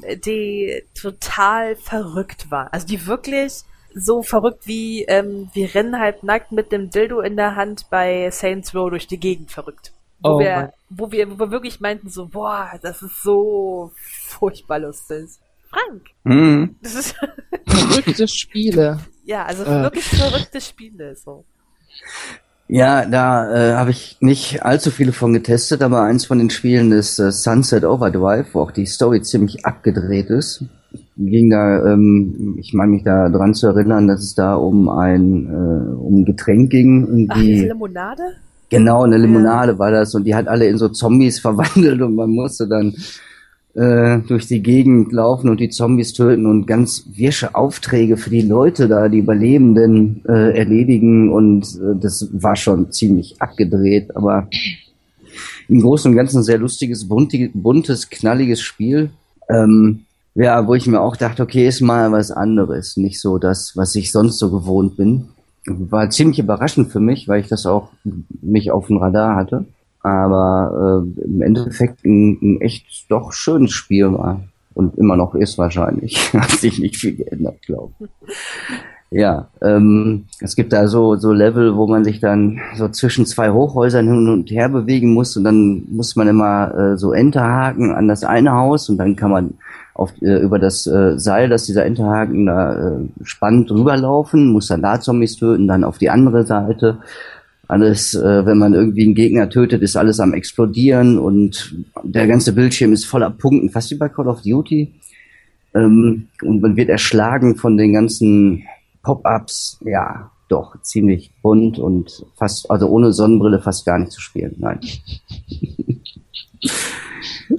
total verrückt waren. Also die wirklich so verrückt wie wir rennen halt nackt mit dem Dildo in der Hand bei Saints Row durch die Gegend verrückt. Wo wir wirklich meinten so, boah, das ist so furchtbar lustig. Frank! Das ist Verrückte Spiele. ja, also wirklich verrückte Spiele, so. Ja, da habe ich nicht allzu viele von getestet, aber eins von den Spielen ist Sunset Overdrive, wo auch die Story ziemlich abgedreht ist. Ging da, ich meine mich da dran zu erinnern, dass es da um ein Getränk ging. Irgendwie. Ach, diese Limonade? Genau, eine Limonade war das und die hat alle in so Zombies verwandelt und man musste dann durch die Gegend laufen und die Zombies töten und ganz wirsche Aufträge für die Leute da, die Überlebenden erledigen und das war schon ziemlich abgedreht, aber im Großen und Ganzen ein sehr lustiges, buntes, knalliges Spiel. Ja, wo ich mir auch dachte, okay, ist mal was anderes, nicht so das, was ich sonst so gewohnt bin. War ziemlich überraschend für mich, weil ich das auch nicht auf dem Radar hatte. Aber im Endeffekt ein echt doch schönes Spiel war. Und immer noch ist wahrscheinlich. Hat sich nicht viel geändert, glaube ich. Ja, es gibt da so Level, wo man sich dann so zwischen zwei Hochhäusern hin und her bewegen muss und dann muss man immer so Enterhaken an das eine Haus und dann kann man über das Seil, das dieser Enterhaken da spannt, rüberlaufen, muss dann da Zombies töten, dann auf die andere Seite. Alles, wenn man irgendwie einen Gegner tötet, ist alles am explodieren und der ganze Bildschirm ist voller Punkten, fast wie bei Call of Duty. Und man wird erschlagen von den ganzen Pop-ups, ja, doch, ziemlich bunt und fast, also ohne Sonnenbrille fast gar nicht zu spielen, nein.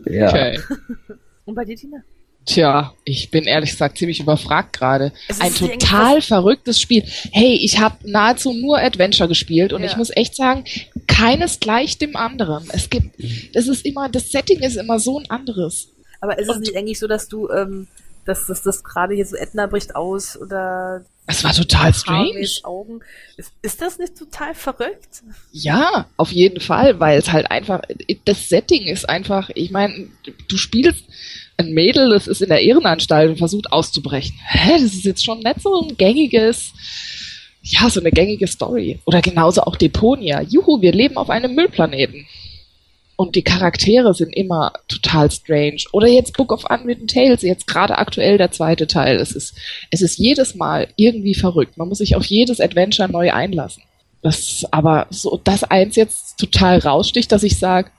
Ja. Okay. Und bei dir, Tina? Tja, ich bin ehrlich gesagt ziemlich überfragt gerade. Es ist Ein dir total verrücktes Spiel. Hey, ich habe nahezu nur Adventure gespielt und Ja. ich muss echt sagen, keines gleicht dem anderen. Das Setting ist immer so ein anderes. Aber ist es Und- nicht eigentlich so, dass du, dass das gerade hier so Edna bricht aus oder Es war total Harveys strange. Augen? Ist das nicht total verrückt? Ja, auf jeden Fall, weil es halt einfach, das Setting ist einfach, ich meine, du spielst ein Mädel, das ist in der Irrenanstalt und versucht auszubrechen. Das ist jetzt schon nicht so ein gängiges, ja, so eine gängige Story. Oder genauso auch Deponia. Juhu, wir leben auf einem Müllplaneten. Und die Charaktere sind immer total strange. Oder jetzt Book of Unwritten Tales, jetzt gerade aktuell der 2. Teil. Es ist jedes Mal irgendwie verrückt. Man muss sich auf jedes Adventure neu einlassen. Aber so, das eins jetzt total raussticht, dass ich sage,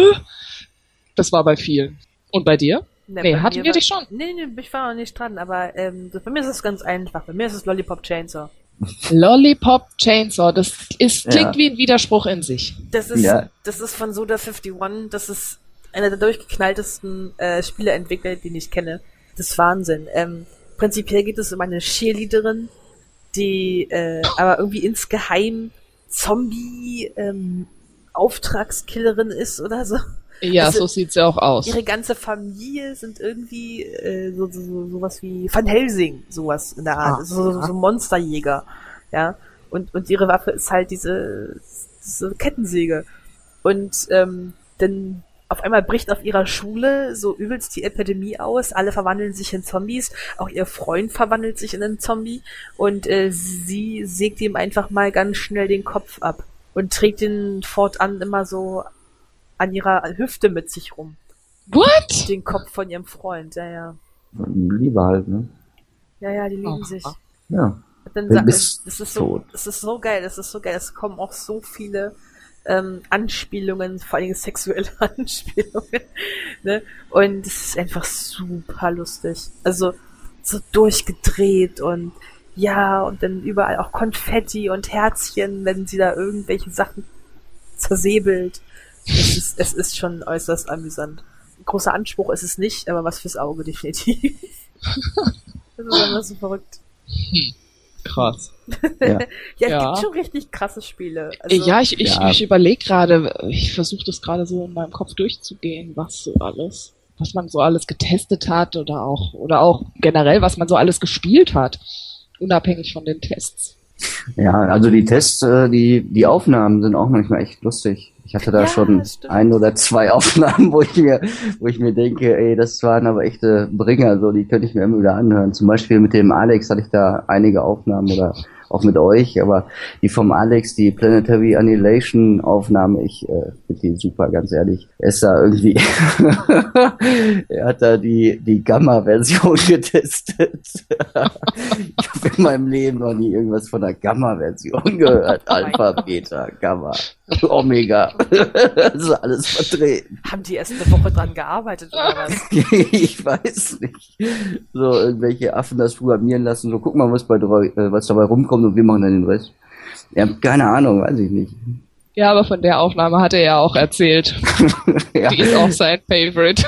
das war bei vielen. Und bei dir? Nee, bei hatten mir wir dich schon? Nee, ich war noch nicht dran, aber bei mir ist es ganz einfach. Bei mir ist es Lollipop Chainsaw. Lollipop Chainsaw, klingt Ja. wie ein Widerspruch in sich. Das ist, Ja. das ist von Suda51, das ist einer der durchgeknalltesten Spieleentwickler, den ich kenne. Das ist Wahnsinn. Prinzipiell geht es um eine Cheerleaderin, die aber irgendwie insgeheim Zombie Auftragskillerin ist oder so. Ja, Also, so sieht's ja auch aus. Ihre ganze Familie sind irgendwie sowas wie Van Helsing, sowas in der Art. So Monsterjäger. Ja. Und ihre Waffe ist halt diese Kettensäge. Und dann auf einmal bricht auf ihrer Schule so übelst die Epidemie aus. Alle verwandeln sich in Zombies. Auch ihr Freund verwandelt sich in einen Zombie. Und sie sägt ihm einfach mal ganz schnell den Kopf ab. Und trägt ihn fortan immer so an ihrer Hüfte mit sich rum. What? Den Kopf von ihrem Freund, ja. Liebe halt, ne? Ja, die lieben Oh. sich. Ja. Dann Du bist das ist tot. so geil. Es kommen auch so viele Anspielungen, vor allem sexuelle Anspielungen, ne? Und es ist einfach super lustig. Also so durchgedreht und ja, und dann überall auch Konfetti und Herzchen, wenn sie da irgendwelche Sachen zersäbelt. Es ist schon äußerst amüsant. Ein großer Anspruch ist es nicht, aber was fürs Auge definitiv. Das ist einfach so verrückt. Krass. Ja. Ja, es Ja. gibt schon richtig krasse Spiele. Also, Ja, ich Ja. überlege gerade, ich versuche das gerade so in meinem Kopf durchzugehen, was man so alles getestet hat oder auch generell, was man so alles gespielt hat, unabhängig von den Tests. Ja, also die Tests, die Aufnahmen sind auch manchmal echt lustig. Ich hatte da Ja, schon stimmt. 1 oder 2 Aufnahmen, wo ich mir denke, ey, das waren aber echte Bringer, so, die könnte ich mir immer wieder anhören. Zum Beispiel mit dem Alex hatte ich da einige Aufnahmen oder auch mit euch, aber die vom Alex, die Planetary Annihilation Aufnahme, ich finde die super, ganz ehrlich. Er ist da irgendwie, er hat da die Gamma-Version getestet. Ich habe in meinem Leben noch nie irgendwas von der Gamma-Version gehört. Alpha, Beta, Gamma, Omega. Das ist alles vertreten. haben die erst eine Woche dran gearbeitet oder was? Ich weiß nicht. So, irgendwelche Affen das programmieren lassen, so, guck mal, was dabei rumkommt und wir machen dann den Rest. Ja, keine Ahnung, weiß ich nicht. Ja, aber von der Aufnahme hat er ja auch erzählt. Ja, Die ist auch sein Favorite.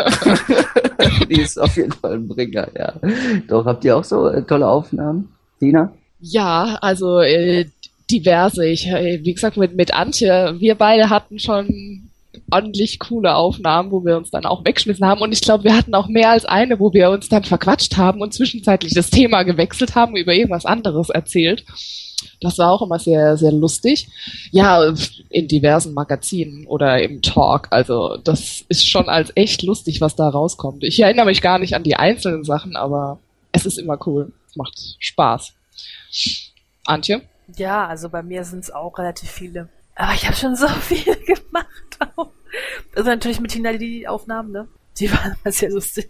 die ist auf jeden Fall ein Bringer, ja. Doch, habt ihr auch so tolle Aufnahmen, Tina? Ja, also diverse. Wie gesagt, mit Antje, wir beide hatten schon ordentlich coole Aufnahmen, wo wir uns dann auch weggeschmissen haben. Und ich glaube, wir hatten auch mehr als eine, wo wir uns dann verquatscht haben und zwischenzeitlich das Thema gewechselt haben, über irgendwas anderes erzählt. Das war auch immer sehr, sehr lustig. Ja, in diversen Magazinen oder im Talk. Also das ist schon als echt lustig, was da rauskommt. Ich erinnere mich gar nicht an die einzelnen Sachen, aber es ist immer cool. Es macht Spaß. Antje? Ja, also bei mir sind es auch relativ viele. Aber ich habe schon so viel gemacht auch. Also natürlich mit Tina die Aufnahmen, ne? Die waren immer sehr lustig.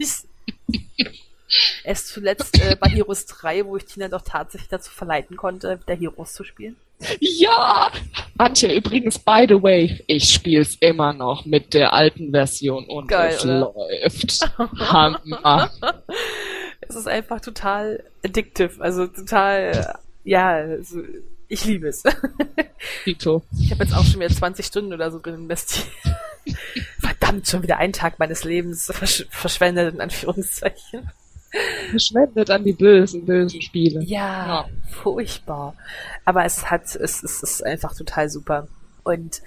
Erst zuletzt bei Heroes 3, wo ich Tina doch tatsächlich dazu verleiten konnte, wieder Heroes zu spielen. Ja! Antje, übrigens, by the way, ich spiel's immer noch mit der alten Version und Geil, es oder? läuft. Hammer. Es ist einfach total addictive, also total, ja, also, ich liebe es. Tito. Ich habe jetzt auch schon wieder 20 Stunden oder so drin investiert. Verdammt, schon wieder ein Tag meines Lebens verschwendet, in Anführungszeichen. Verschwendet an die bösen Spiele. Ja, furchtbar. Aber es ist einfach total super. Und,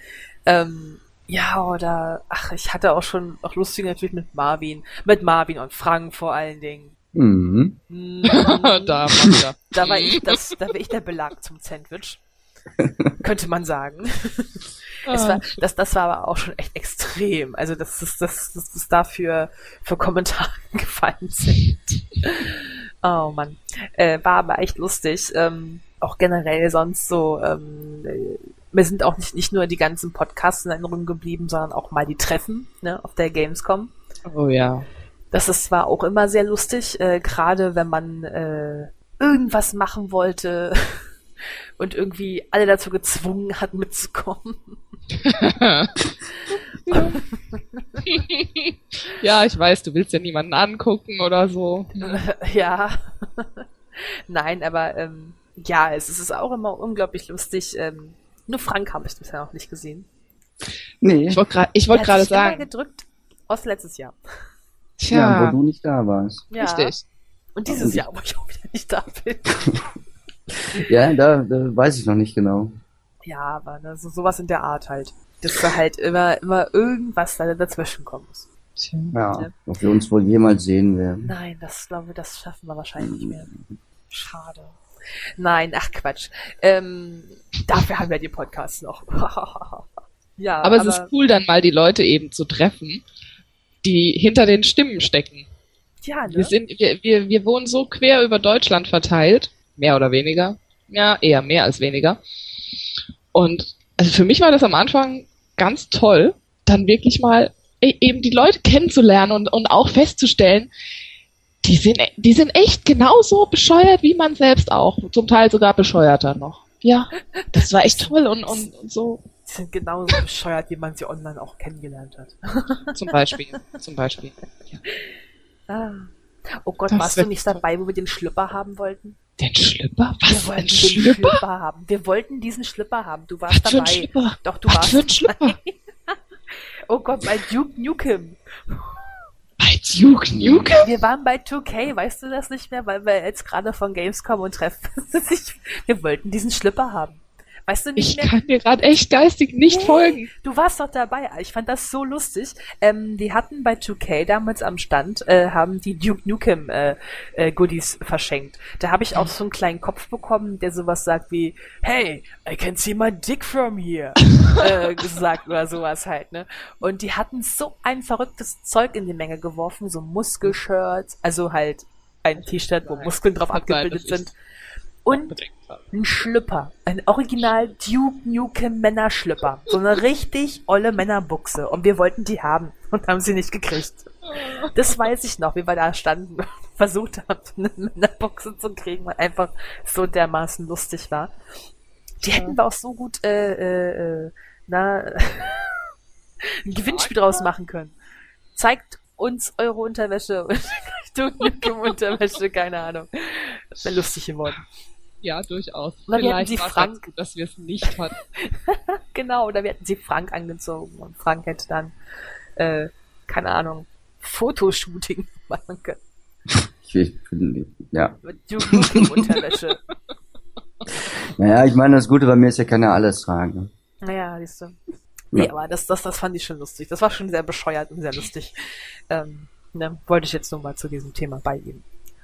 ich hatte auch schon lustig natürlich mit Marvin und Frank vor allen Dingen. Mhm. Da war ich der Belag zum Sandwich. Könnte man sagen. Das war aber auch schon echt extrem. Also, das dafür für Kommentare gefallen sind. Oh Mann. War aber echt lustig. Auch generell sonst so, mir sind auch nicht nur die ganzen Podcasts in Erinnerung geblieben, sondern auch mal die Treffen, ne, auf der Gamescom. Oh ja. Das war auch immer sehr lustig, gerade wenn man irgendwas machen wollte und irgendwie alle dazu gezwungen hat, mitzukommen. Ja, ich weiß, du willst ja niemanden angucken oder so. Ja. Nein, aber es ist auch immer unglaublich lustig. Nur Frank habe ich bisher noch nicht gesehen. Nee. Ich wollte gerade sagen. Gedrückt aus letztes Jahr. Tja. Ja, wo du nicht da warst. Ja. Richtig. Und dieses Jahr, wo ich auch wieder nicht da bin. Ja, da weiß ich noch nicht genau. Ja, aber ne, sowas in der Art halt. Dass da halt immer irgendwas dazwischen kommen muss. Ja, ob wir uns wohl jemals sehen werden. Nein, das schaffen wir wahrscheinlich nicht mehr. Schade. Nein, ach Quatsch. Dafür haben wir die Podcasts noch. Ja, aber es ist cool, dann mal die Leute eben zu treffen, die hinter den Stimmen stecken. Ja, ne? Wir wohnen so quer über Deutschland verteilt, mehr oder weniger. Ja, eher mehr als weniger. Und also für mich war das am Anfang ganz toll, dann wirklich mal eben die Leute kennenzulernen und auch festzustellen, die sind echt genauso bescheuert wie man selbst auch. Zum Teil sogar bescheuerter noch. Ja, das war echt toll und so. Die sind genauso bescheuert, wie man sie online auch kennengelernt hat. Zum Beispiel. Ja. Ah. Oh Gott, Das warst du nicht dabei, wo wir den Schlüpper haben wollten? Den Schlüpper? Was? Wir wollten Ein den Schlüpper? haben. Wir wollten diesen Schlüpper haben. Du warst Was für ein dabei. Schlüpper? Doch, du Was warst für ein Schlüpper? Oh Gott, bei Duke Nukem. Bei Duke Nukem? Wir waren bei 2K, weißt du das nicht mehr? Weil wir jetzt gerade von Gamescom und Treffen wir wollten diesen Schlüpper haben. Weißt du nicht Ich mehr? kann dir gerade echt geistig nicht folgen. Du warst doch dabei. Ich fand das so lustig. Die hatten bei 2K damals am Stand, haben die Duke Nukem Goodies verschenkt. Da habe ich auch so einen kleinen Kopf bekommen, der sowas sagt wie, hey, I can see my dick from here, gesagt oder sowas halt, ne? Und die hatten so ein verrücktes Zeug in die Menge geworfen, so Muskelshirts, also halt ein T-Shirt, wo Muskeln drauf abgebildet sind. Und ein Schlüpper. Ein Original Duke Nukem Männerschlüpper. So eine richtig olle Männerbuchse. Und wir wollten die haben und haben sie nicht gekriegt. Das weiß ich noch, wie wir da standen und versucht haben, eine Männerbuchse zu kriegen, weil einfach so dermaßen lustig war. Die hätten wir auch so gut ein Gewinnspiel draus machen können. Zeigt uns eure Unterwäsche und Duke Nukem Unterwäsche, keine Ahnung. Das wäre lustig geworden. Ja, durchaus. Oder wir Vielleicht hätten sie war es Frank- ganz gut, dass wir es nicht hatten. Genau, oder wir hätten sie Frank angezogen und Frank hätte dann, keine Ahnung, Fotoshooting machen können. Ja. Mit Duke Nukem Unterwäsche. Naja, ich meine, das Gute bei mir ist, ja kann ja alles tragen. Naja, siehst du. Nee, aber das fand ich schon lustig. Das war schon sehr bescheuert und sehr lustig. Wollte ich jetzt nur mal zu diesem Thema beigeben.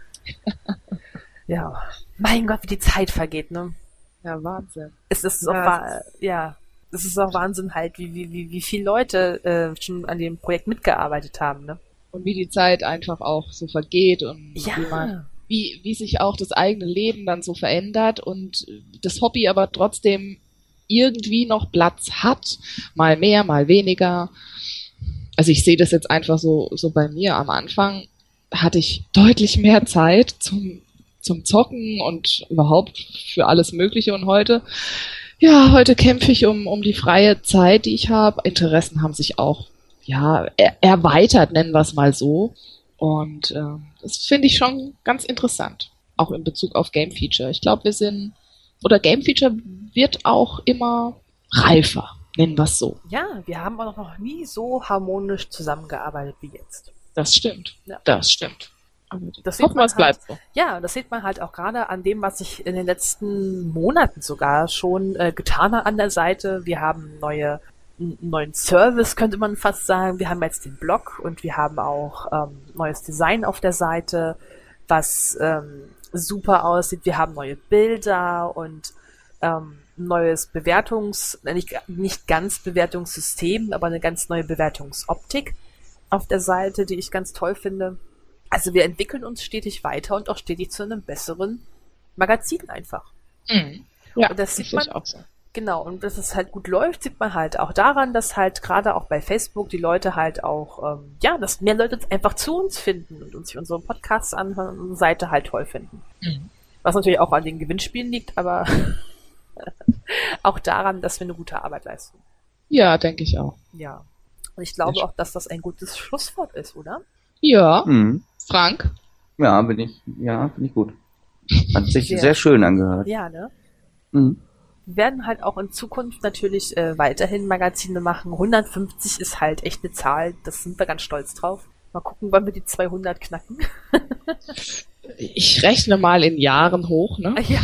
Ja. Mein Gott, wie die Zeit vergeht, ne? Ja, Wahnsinn. Es ist auch Wahnsinn halt, wie viele Leute schon an dem Projekt mitgearbeitet haben, ne? Und wie die Zeit einfach auch so vergeht und Ja. wie sich auch das eigene Leben dann so verändert und das Hobby aber trotzdem irgendwie noch Platz hat. Mal mehr, mal weniger. Also ich sehe das jetzt einfach so bei mir. Am Anfang hatte ich deutlich mehr Zeit zum Zocken und überhaupt für alles Mögliche. Und heute kämpfe ich um die freie Zeit, die ich habe. Interessen haben sich auch erweitert, nennen wir es mal so. Und das finde ich schon ganz interessant. Auch in Bezug auf Game Feature. Ich glaube, Game Feature wird auch immer reifer. Nennen wir es so. Ja, wir haben auch noch nie so harmonisch zusammengearbeitet wie jetzt. Das stimmt. Ja. Das stimmt. Das sieht Hoffen wir, man es bleibt so. Ja, das sieht man halt auch gerade an dem, was sich in den letzten Monaten sogar schon getan hat an der Seite. Wir haben einen neuen Service, könnte man fast sagen. Wir haben jetzt den Blog und wir haben auch neues Design auf der Seite, was super aussieht. Wir haben neue Bilder und neues nicht ganz Bewertungssystem, aber eine ganz neue Bewertungsoptik auf der Seite, die ich ganz toll finde. Also wir entwickeln uns stetig weiter und auch stetig zu einem besseren Magazin einfach. Mhm. Ja, und das sieht sehe man ich auch so. Genau, und dass es halt gut läuft, sieht man halt auch daran, dass halt gerade auch bei Facebook die Leute halt auch, dass mehr Leute einfach zu uns finden und uns sich unsere Podcasts anhören und unsere Seite halt toll finden. Mhm. Was natürlich auch an den Gewinnspielen liegt, aber auch daran, dass wir eine gute Arbeit leisten. Ja, denke ich auch. Ja. Und ich glaube auch, dass das ein gutes Schlusswort ist, oder? Ja, Mhm. Frank? Ja, finde ich gut. Hat sich Sehr sehr schön angehört. Ja, ne? Mhm. Wir werden halt auch in Zukunft natürlich weiterhin Magazine machen. 150 ist halt echt eine Zahl, das sind wir ganz stolz drauf. Mal gucken, wann wir die 200 knacken. Ich rechne mal in Jahren hoch, ne? Ja.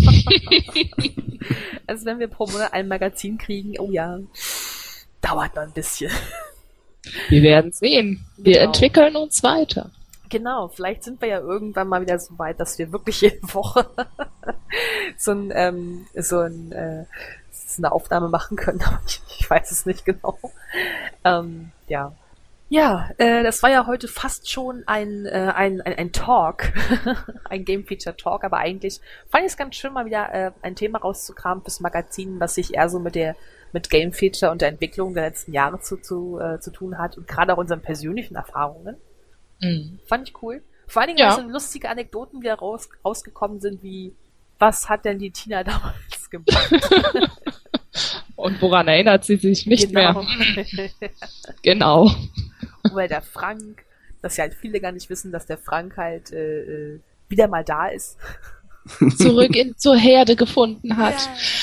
Also wenn wir pro Monat ein Magazin kriegen, oh ja, dauert noch ein bisschen. Wir werden sehen. Wir Genau. entwickeln uns weiter. Genau, vielleicht sind wir ja irgendwann mal wieder so weit, dass wir wirklich jede Woche so eine Aufnahme machen können, aber ich weiß es nicht genau. Ja. Ja, das war ja heute fast schon ein Talk, ein Game Feature Talk, aber eigentlich fand ich es ganz schön, mal wieder ein Thema rauszukramen fürs Magazin, was sich eher so mit Game Feature und der Entwicklung der letzten Jahre zu tun hat und gerade auch unseren persönlichen Erfahrungen. Mhm. Fand ich cool. Vor allen Dingen, Ja. weil so lustige Anekdoten wieder rausgekommen sind, wie was hat denn die Tina damals gemacht? Und woran erinnert sie sich nicht mehr? Genau. Weil der Frank, dass ja halt viele gar nicht wissen, dass der Frank halt wieder mal da ist. Zurück zur Herde gefunden hat.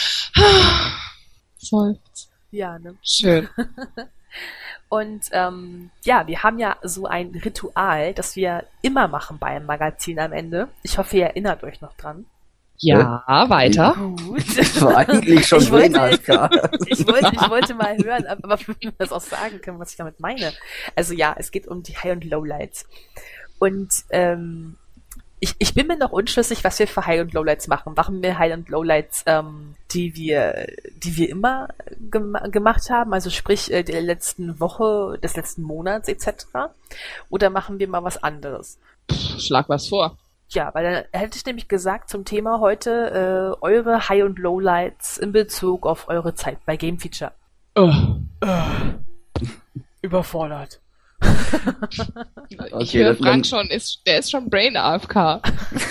Seufzt. Ja, ne? Schön. Und wir haben ja so ein Ritual, das wir immer machen bei einem Magazin am Ende. Ich hoffe, ihr erinnert euch noch dran. Ja, weiter. Gut. Das war eigentlich schon Ich wollte- Brain-AFK. Ich wollte mal hören, aber wenn wir das auch sagen können, was ich damit meine. Also ja, es geht um die High- und Lowlights. Und ich bin mir noch unschlüssig, was wir für High- und Lowlights machen. Machen wir High- und Lowlights, die wir immer gemacht haben, also sprich der letzten Woche, des letzten Monats etc. Oder machen wir mal was anderes? Schlag was vor. Ja, weil dann hätte ich nämlich gesagt zum Thema heute eure High- und Lowlights in Bezug auf eure Zeit bei Game Feature. Überfordert. Ich Okay, höre dann- Frank schon, der ist schon Brain AFK.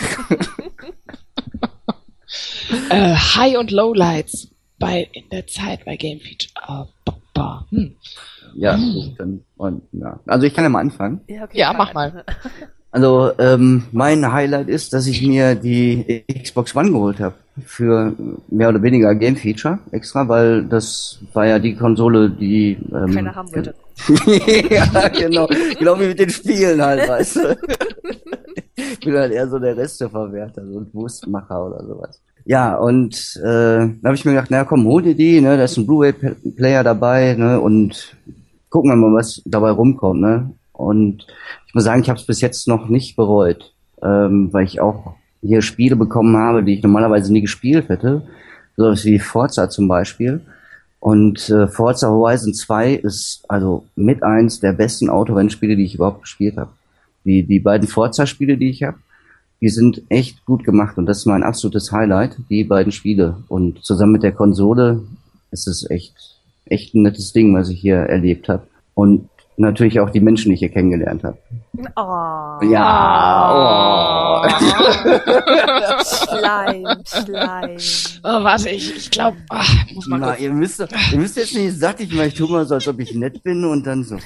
High- und Lowlights in der Zeit bei Game Feature. Ja, gut, dann. Also ich kann ja mal anfangen. Okay, Ja, klar. mach mal. Also mein Highlight ist, dass ich mir die Xbox One geholt habe. Für mehr oder weniger Game Feature extra, weil das war ja die Konsole, die Keiner haben wollte. ja, genau. Genau wie mit den Spielen halt, weißt du. Ich bin halt eher so der Resteverwerter, so ein Wurstmacher oder sowas. Ja, und da habe ich mir gedacht, na komm, hol dir die, ne, da ist ein Blu-ray-Player dabei, ne, und gucken wir mal, was dabei rumkommt, ne. Und ich muss sagen, ich habe es bis jetzt noch nicht bereut, weil ich auch hier Spiele bekommen habe, die ich normalerweise nie gespielt hätte, sowas wie Forza zum Beispiel. Und Forza Horizon 2 ist also mit eins der besten Autorennspiele, die ich überhaupt gespielt habe. Die beiden Forza-Spiele, die ich habe, die sind echt gut gemacht und das ist mein absolutes Highlight, die beiden Spiele. Und zusammen mit der Konsole ist es echt ein nettes Ding, was ich hier erlebt habe. Und natürlich auch die Menschen, die ich hier kennengelernt habe. Oh. Ja, oh. Schleim. Oh, warte, ich glaube, muss mal Na, kurz. ihr müsst jetzt nicht sattig, weil ich tue mal so, als ob ich nett bin und dann so.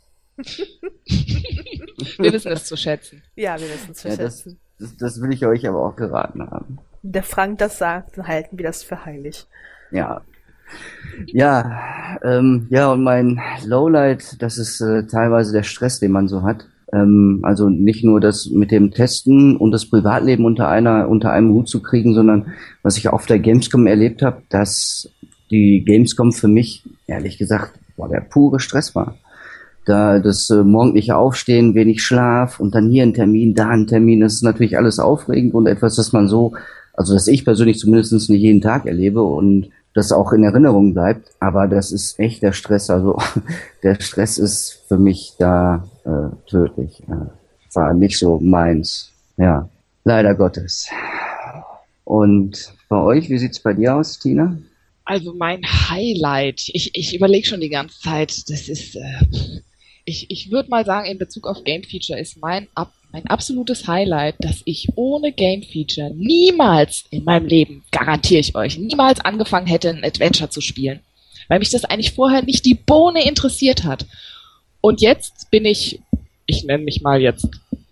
Wir wissen es zu schätzen. Ja, wir wissen es zu Ja, schätzen. das will ich euch aber auch geraten haben. Wenn der Frank das sagt, dann halten wir das für heilig. Ja. Ja, Ja, und mein Lowlight, das ist teilweise der Stress, den man so hat. Also nicht nur das mit dem Testen und das Privatleben unter einem Hut zu kriegen, sondern was ich auf der Gamescom erlebt habe, dass die Gamescom für mich, ehrlich gesagt, der pure Stress war. Da das morgendliche Aufstehen, wenig Schlaf und dann hier ein Termin, da ein Termin, das ist natürlich alles aufregend und etwas, das man so, also dass ich persönlich zumindest nicht jeden Tag erlebe und das auch in Erinnerung bleibt, aber das ist echt der Stress, also der Stress ist für mich da tödlich. War nicht so meins, ja, leider Gottes. Und bei euch, wie sieht's bei dir aus, Tina? Also mein Highlight, ich überlege schon die ganze Zeit, das ist, ich würde mal sagen, in Bezug auf Game Feature ist mein absolutes Highlight, dass ich ohne Game Feature niemals in meinem Leben, garantiere ich euch, niemals angefangen hätte, ein Adventure zu spielen. Weil mich das eigentlich vorher nicht die Bohne interessiert hat. Und jetzt bin ich nenne mich mal jetzt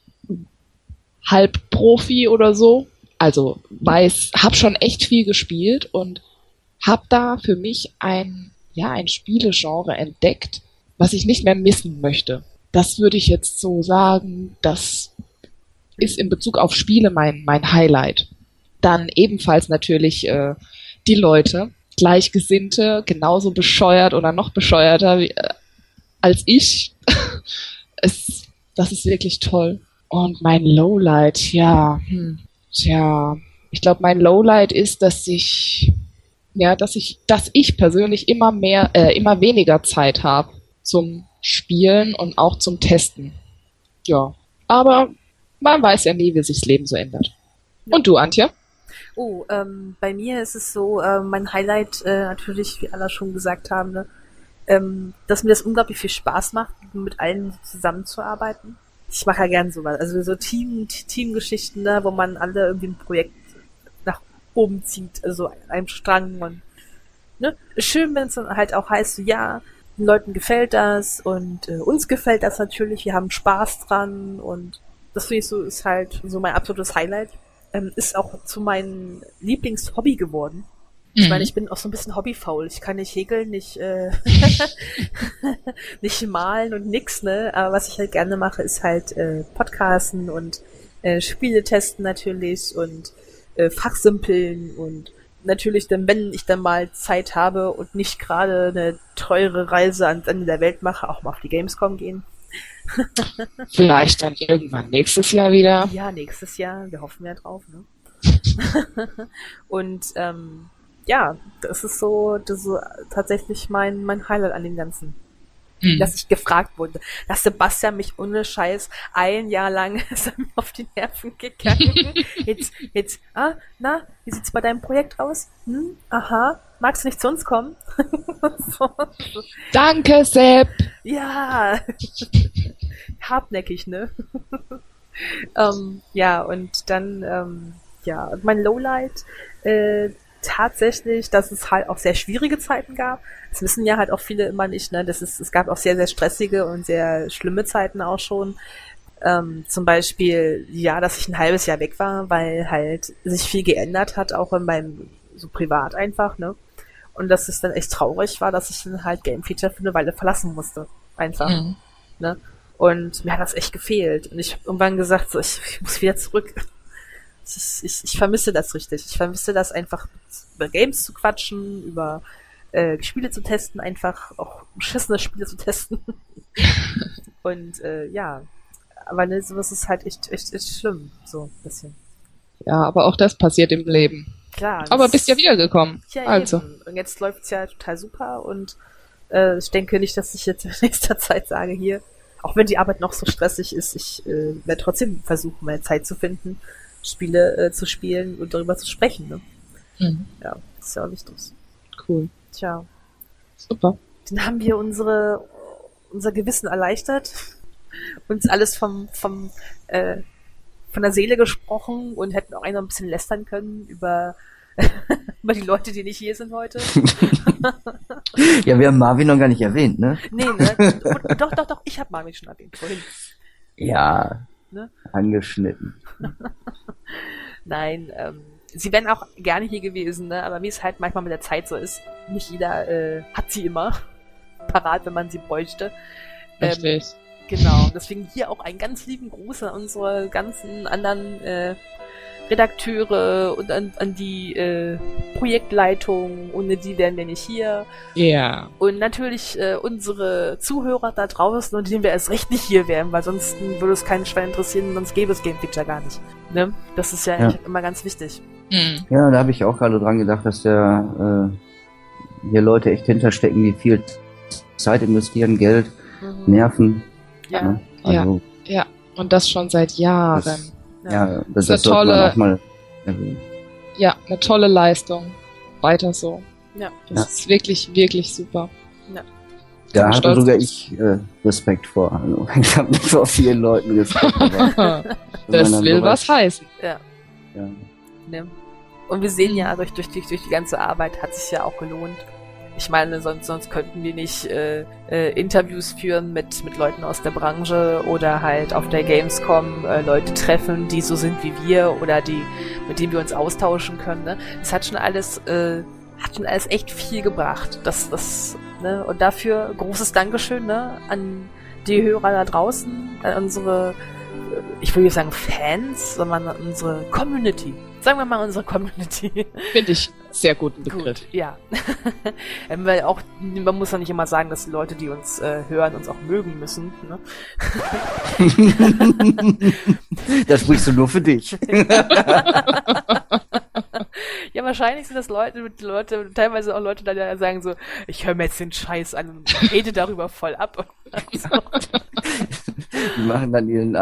halb Profi oder so, also hab schon echt viel gespielt und hab da für mich ein Spielegenre entdeckt, was ich nicht mehr missen möchte. Das würde ich jetzt so sagen, das ist in Bezug auf Spiele mein Highlight. Dann ebenfalls natürlich die Leute, Gleichgesinnte, genauso bescheuert oder noch bescheuerter als ich. Das ist wirklich toll. Und mein Lowlight, ich glaube, mein Lowlight ist, dass ich persönlich immer weniger Zeit habe zum Spielen und auch zum Testen. Ja, aber man weiß ja nie, wie sich das Leben so ändert. Und du, Antje? Oh, bei mir ist es so, mein Highlight natürlich, wie alle schon gesagt haben, ne, dass mir das unglaublich viel Spaß macht, mit allen zusammenzuarbeiten. Ich mache ja gern sowas, also so Teamgeschichten, ne, wo man alle irgendwie ein Projekt nach oben zieht, also an einem Strang und ne, schön, wenn es dann halt auch heißt, so, ja, den Leuten gefällt das und uns gefällt das natürlich, wir haben Spaß dran und das finde ich so, ist halt so mein absolutes Highlight. Ist auch zu meinem Lieblingshobby geworden. Ich meine, ich bin auch so ein bisschen hobbyfaul. Ich kann nicht häkeln, nicht nicht malen und nix, ne? Aber was ich halt gerne mache, ist halt Podcasten und Spiele testen natürlich und fachsimpeln und natürlich dann, wenn ich dann mal Zeit habe und nicht gerade eine teure Reise ans Ende der Welt mache, auch mal auf die Gamescom gehen. Vielleicht dann irgendwann nächstes Jahr wieder. Ja, nächstes Jahr. Wir hoffen ja drauf, ne? Und das ist so tatsächlich mein Highlight an dem Ganzen. Dass ich gefragt wurde. Dass Sebastian mich ohne Scheiß ein Jahr lang ist er mir auf die Nerven gegangen. Jetzt, wie sieht's bei deinem Projekt aus? Aha, magst du nicht zu uns kommen? so. Danke, Sepp! Ja, hartnäckig, ne? Und dann, und mein Lowlight, tatsächlich, dass es halt auch sehr schwierige Zeiten gab. Das wissen ja halt auch viele immer nicht, ne? Es gab auch sehr, sehr stressige und sehr schlimme Zeiten auch schon. Zum Beispiel, dass ich ein halbes Jahr weg war, weil halt sich viel geändert hat, auch in meinem, so privat einfach, ne? Und dass es dann echt traurig war, dass ich dann halt Game Feature für eine Weile verlassen musste. Einfach. Ne? Und mir hat das echt gefehlt. Und ich habe irgendwann gesagt, so, ich muss wieder zurück. Ich vermisse das richtig. Ich vermisse das einfach, über Games zu quatschen, über Spiele zu testen, einfach auch beschissene Spiele zu testen. Und aber ne, sowas ist halt echt schlimm, so ein bisschen. Ja, aber auch das passiert im Leben. Klar. Aber bist ja wiedergekommen. Ja, also. Eben. Und jetzt läuft's ja total super und ich denke nicht, dass ich jetzt in nächster Zeit sage, hier, auch wenn die Arbeit noch so stressig ist, ich werde trotzdem versuchen, mehr Zeit zu finden, Spiele zu spielen und darüber zu sprechen. Ne? Ja, das ist ja auch wichtig. Cool. Tja. Super. Dann haben wir unser Gewissen erleichtert, uns alles von der Seele gesprochen und hätten auch noch ein bisschen lästern können über die Leute, die nicht hier sind heute. Ja, wir haben Marvin noch gar nicht erwähnt, ne? Nee, ne? Doch, ich habe Marvin schon erwähnt, vorhin. Ja, ne? Angeschnitten. Nein, sie wären auch gerne hier gewesen, ne? Aber wie es halt manchmal mit der Zeit so ist, nicht jeder hat sie immer. parat, wenn man sie bräuchte. Richtig. Genau, deswegen hier auch einen ganz lieben Gruß an unsere ganzen anderen Redakteure und an die Projektleitung, ohne die wären wir nicht hier. Ja. Yeah. Und natürlich unsere Zuhörer da draußen, und denen wir erst recht nicht hier wären, weil sonst würde es keinen Schwein interessieren, sonst gäbe es Game Feature gar nicht. Ne? Das ist ja eigentlich immer ganz wichtig. Ja, da habe ich auch gerade dran gedacht, dass hier Leute echt hinterstecken, die viel Zeit investieren, Geld, Nerven. Ja. Ne? Also, ja. Und das schon seit Jahren. Das ist sollte eine man auch mal erwähnen. Ja, eine tolle Leistung. Weiter so. Ja. Das ist wirklich, wirklich super. Ja. Da habe sogar ich Respekt vor. Also, ich habe nicht vor vielen Leuten Respekt. Das will was heißen. Ja. Ja. Ne? Und wir sehen ja, durch die ganze Arbeit hat es sich ja auch gelohnt. Ich meine, sonst könnten wir nicht Interviews führen mit Leuten aus der Branche oder halt auf der Gamescom Leute treffen, die so sind wie wir oder mit denen wir uns austauschen können. Ne? Das hat schon alles echt viel gebracht. Ne? Und dafür großes Dankeschön, ne, an die Hörer da draußen, an unsere, ich will nicht sagen Fans, sondern an unsere Community. Sagen wir mal unsere Community. Finde ich sehr guten Begriff. Gut, ja. Weil auch, man muss ja nicht immer sagen, dass die Leute, die uns hören, uns auch mögen müssen. Ne? Das sprichst du nur für dich. Ja, wahrscheinlich sind das Leute, teilweise auch Leute, die sagen so, ich höre mir jetzt den Scheiß an und rede darüber voll ab. So. Die machen dann ihren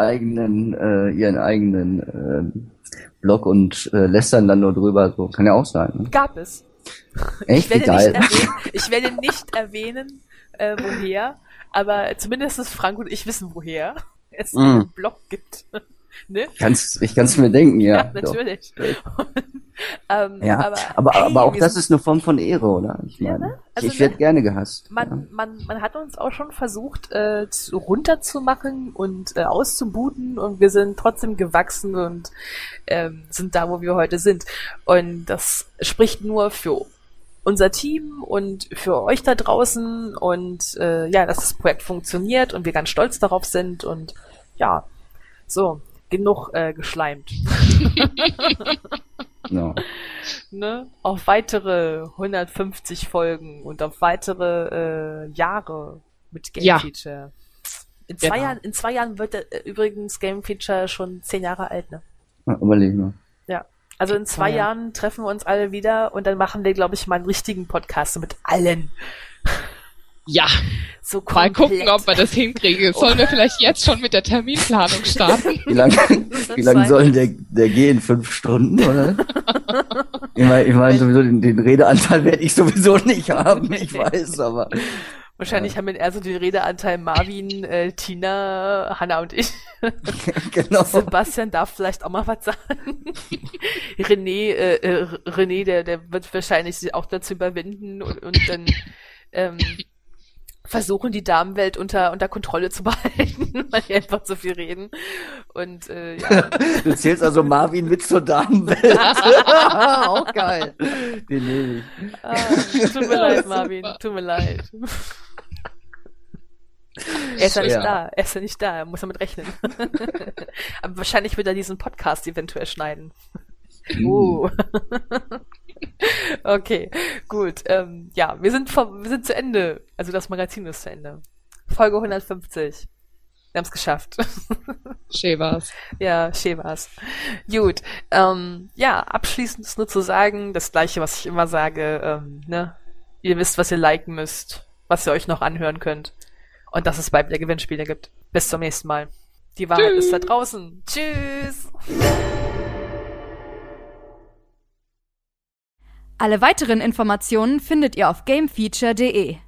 eigenen Blog und lästern dann nur drüber. So kann ja auch sein. Ne? Gab es. Echt? Geil. Ich werde nicht erwähnen, woher, aber zumindest Frank und ich wissen, woher es einen Blog gibt. Ne? Ich kann's mir denken, ja. Ja, natürlich. Ja, aber auch das ist eine Form von Ehre, oder? Ich meine, ne? Also ich werde gerne gehasst. Man hat uns auch schon versucht, runterzumachen und auszubooten, und wir sind trotzdem gewachsen und sind da, wo wir heute sind. Und das spricht nur für unser Team und für euch da draußen und dass das Projekt funktioniert und wir ganz stolz darauf sind und ja, so, genug geschleimt. No. Ne? Auf weitere 150 Folgen und auf weitere Jahre mit Game Feature. In 2 Jahren wird übrigens Game Feature schon 10 Jahre alt, ne? Überleg mal. Ja. Also in 2 Jahren treffen wir uns alle wieder und dann machen wir, glaube ich, mal einen richtigen Podcast mit allen. Ja. So mal gucken, ob wir das hinkriegen. Sollen wir vielleicht jetzt schon mit der Terminplanung starten? Wie lang soll der gehen? 5 Stunden, oder? Ich meine, sowieso den Redeanteil werde ich sowieso nicht haben, ich weiß, aber... Wahrscheinlich haben wir eher so den Redeanteil Marvin, Tina, Hanna und ich. Genau. Sebastian darf vielleicht auch mal was sagen. René, der wird wahrscheinlich sich auch dazu überwinden und dann versuchen, die Damenwelt unter Kontrolle zu behalten, weil die einfach zu viel reden. Und ja. Du zählst also Marvin mit zur Damenwelt. Auch geil. Den nehme ich. Tut mir leid, Marvin. Tut mir leid. Er ist ja nicht da. Er muss damit rechnen. Aber wahrscheinlich wird er diesen Podcast eventuell schneiden. Okay, gut. Ja, wir sind zu Ende. Also das Magazin ist zu Ende. Folge 150. Wir haben es geschafft. Schön war's. Ja, schön war's. Gut. Ja, abschließend ist nur zu sagen, das Gleiche, was ich immer sage, ne? Ihr wisst, was ihr liken müsst, was ihr euch noch anhören könnt. Und dass es bald wieder Gewinnspiele gibt. Bis zum nächsten Mal. Die Wahrheit ist da draußen. Tschüss! Alle weiteren Informationen findet ihr auf gamefeature.de.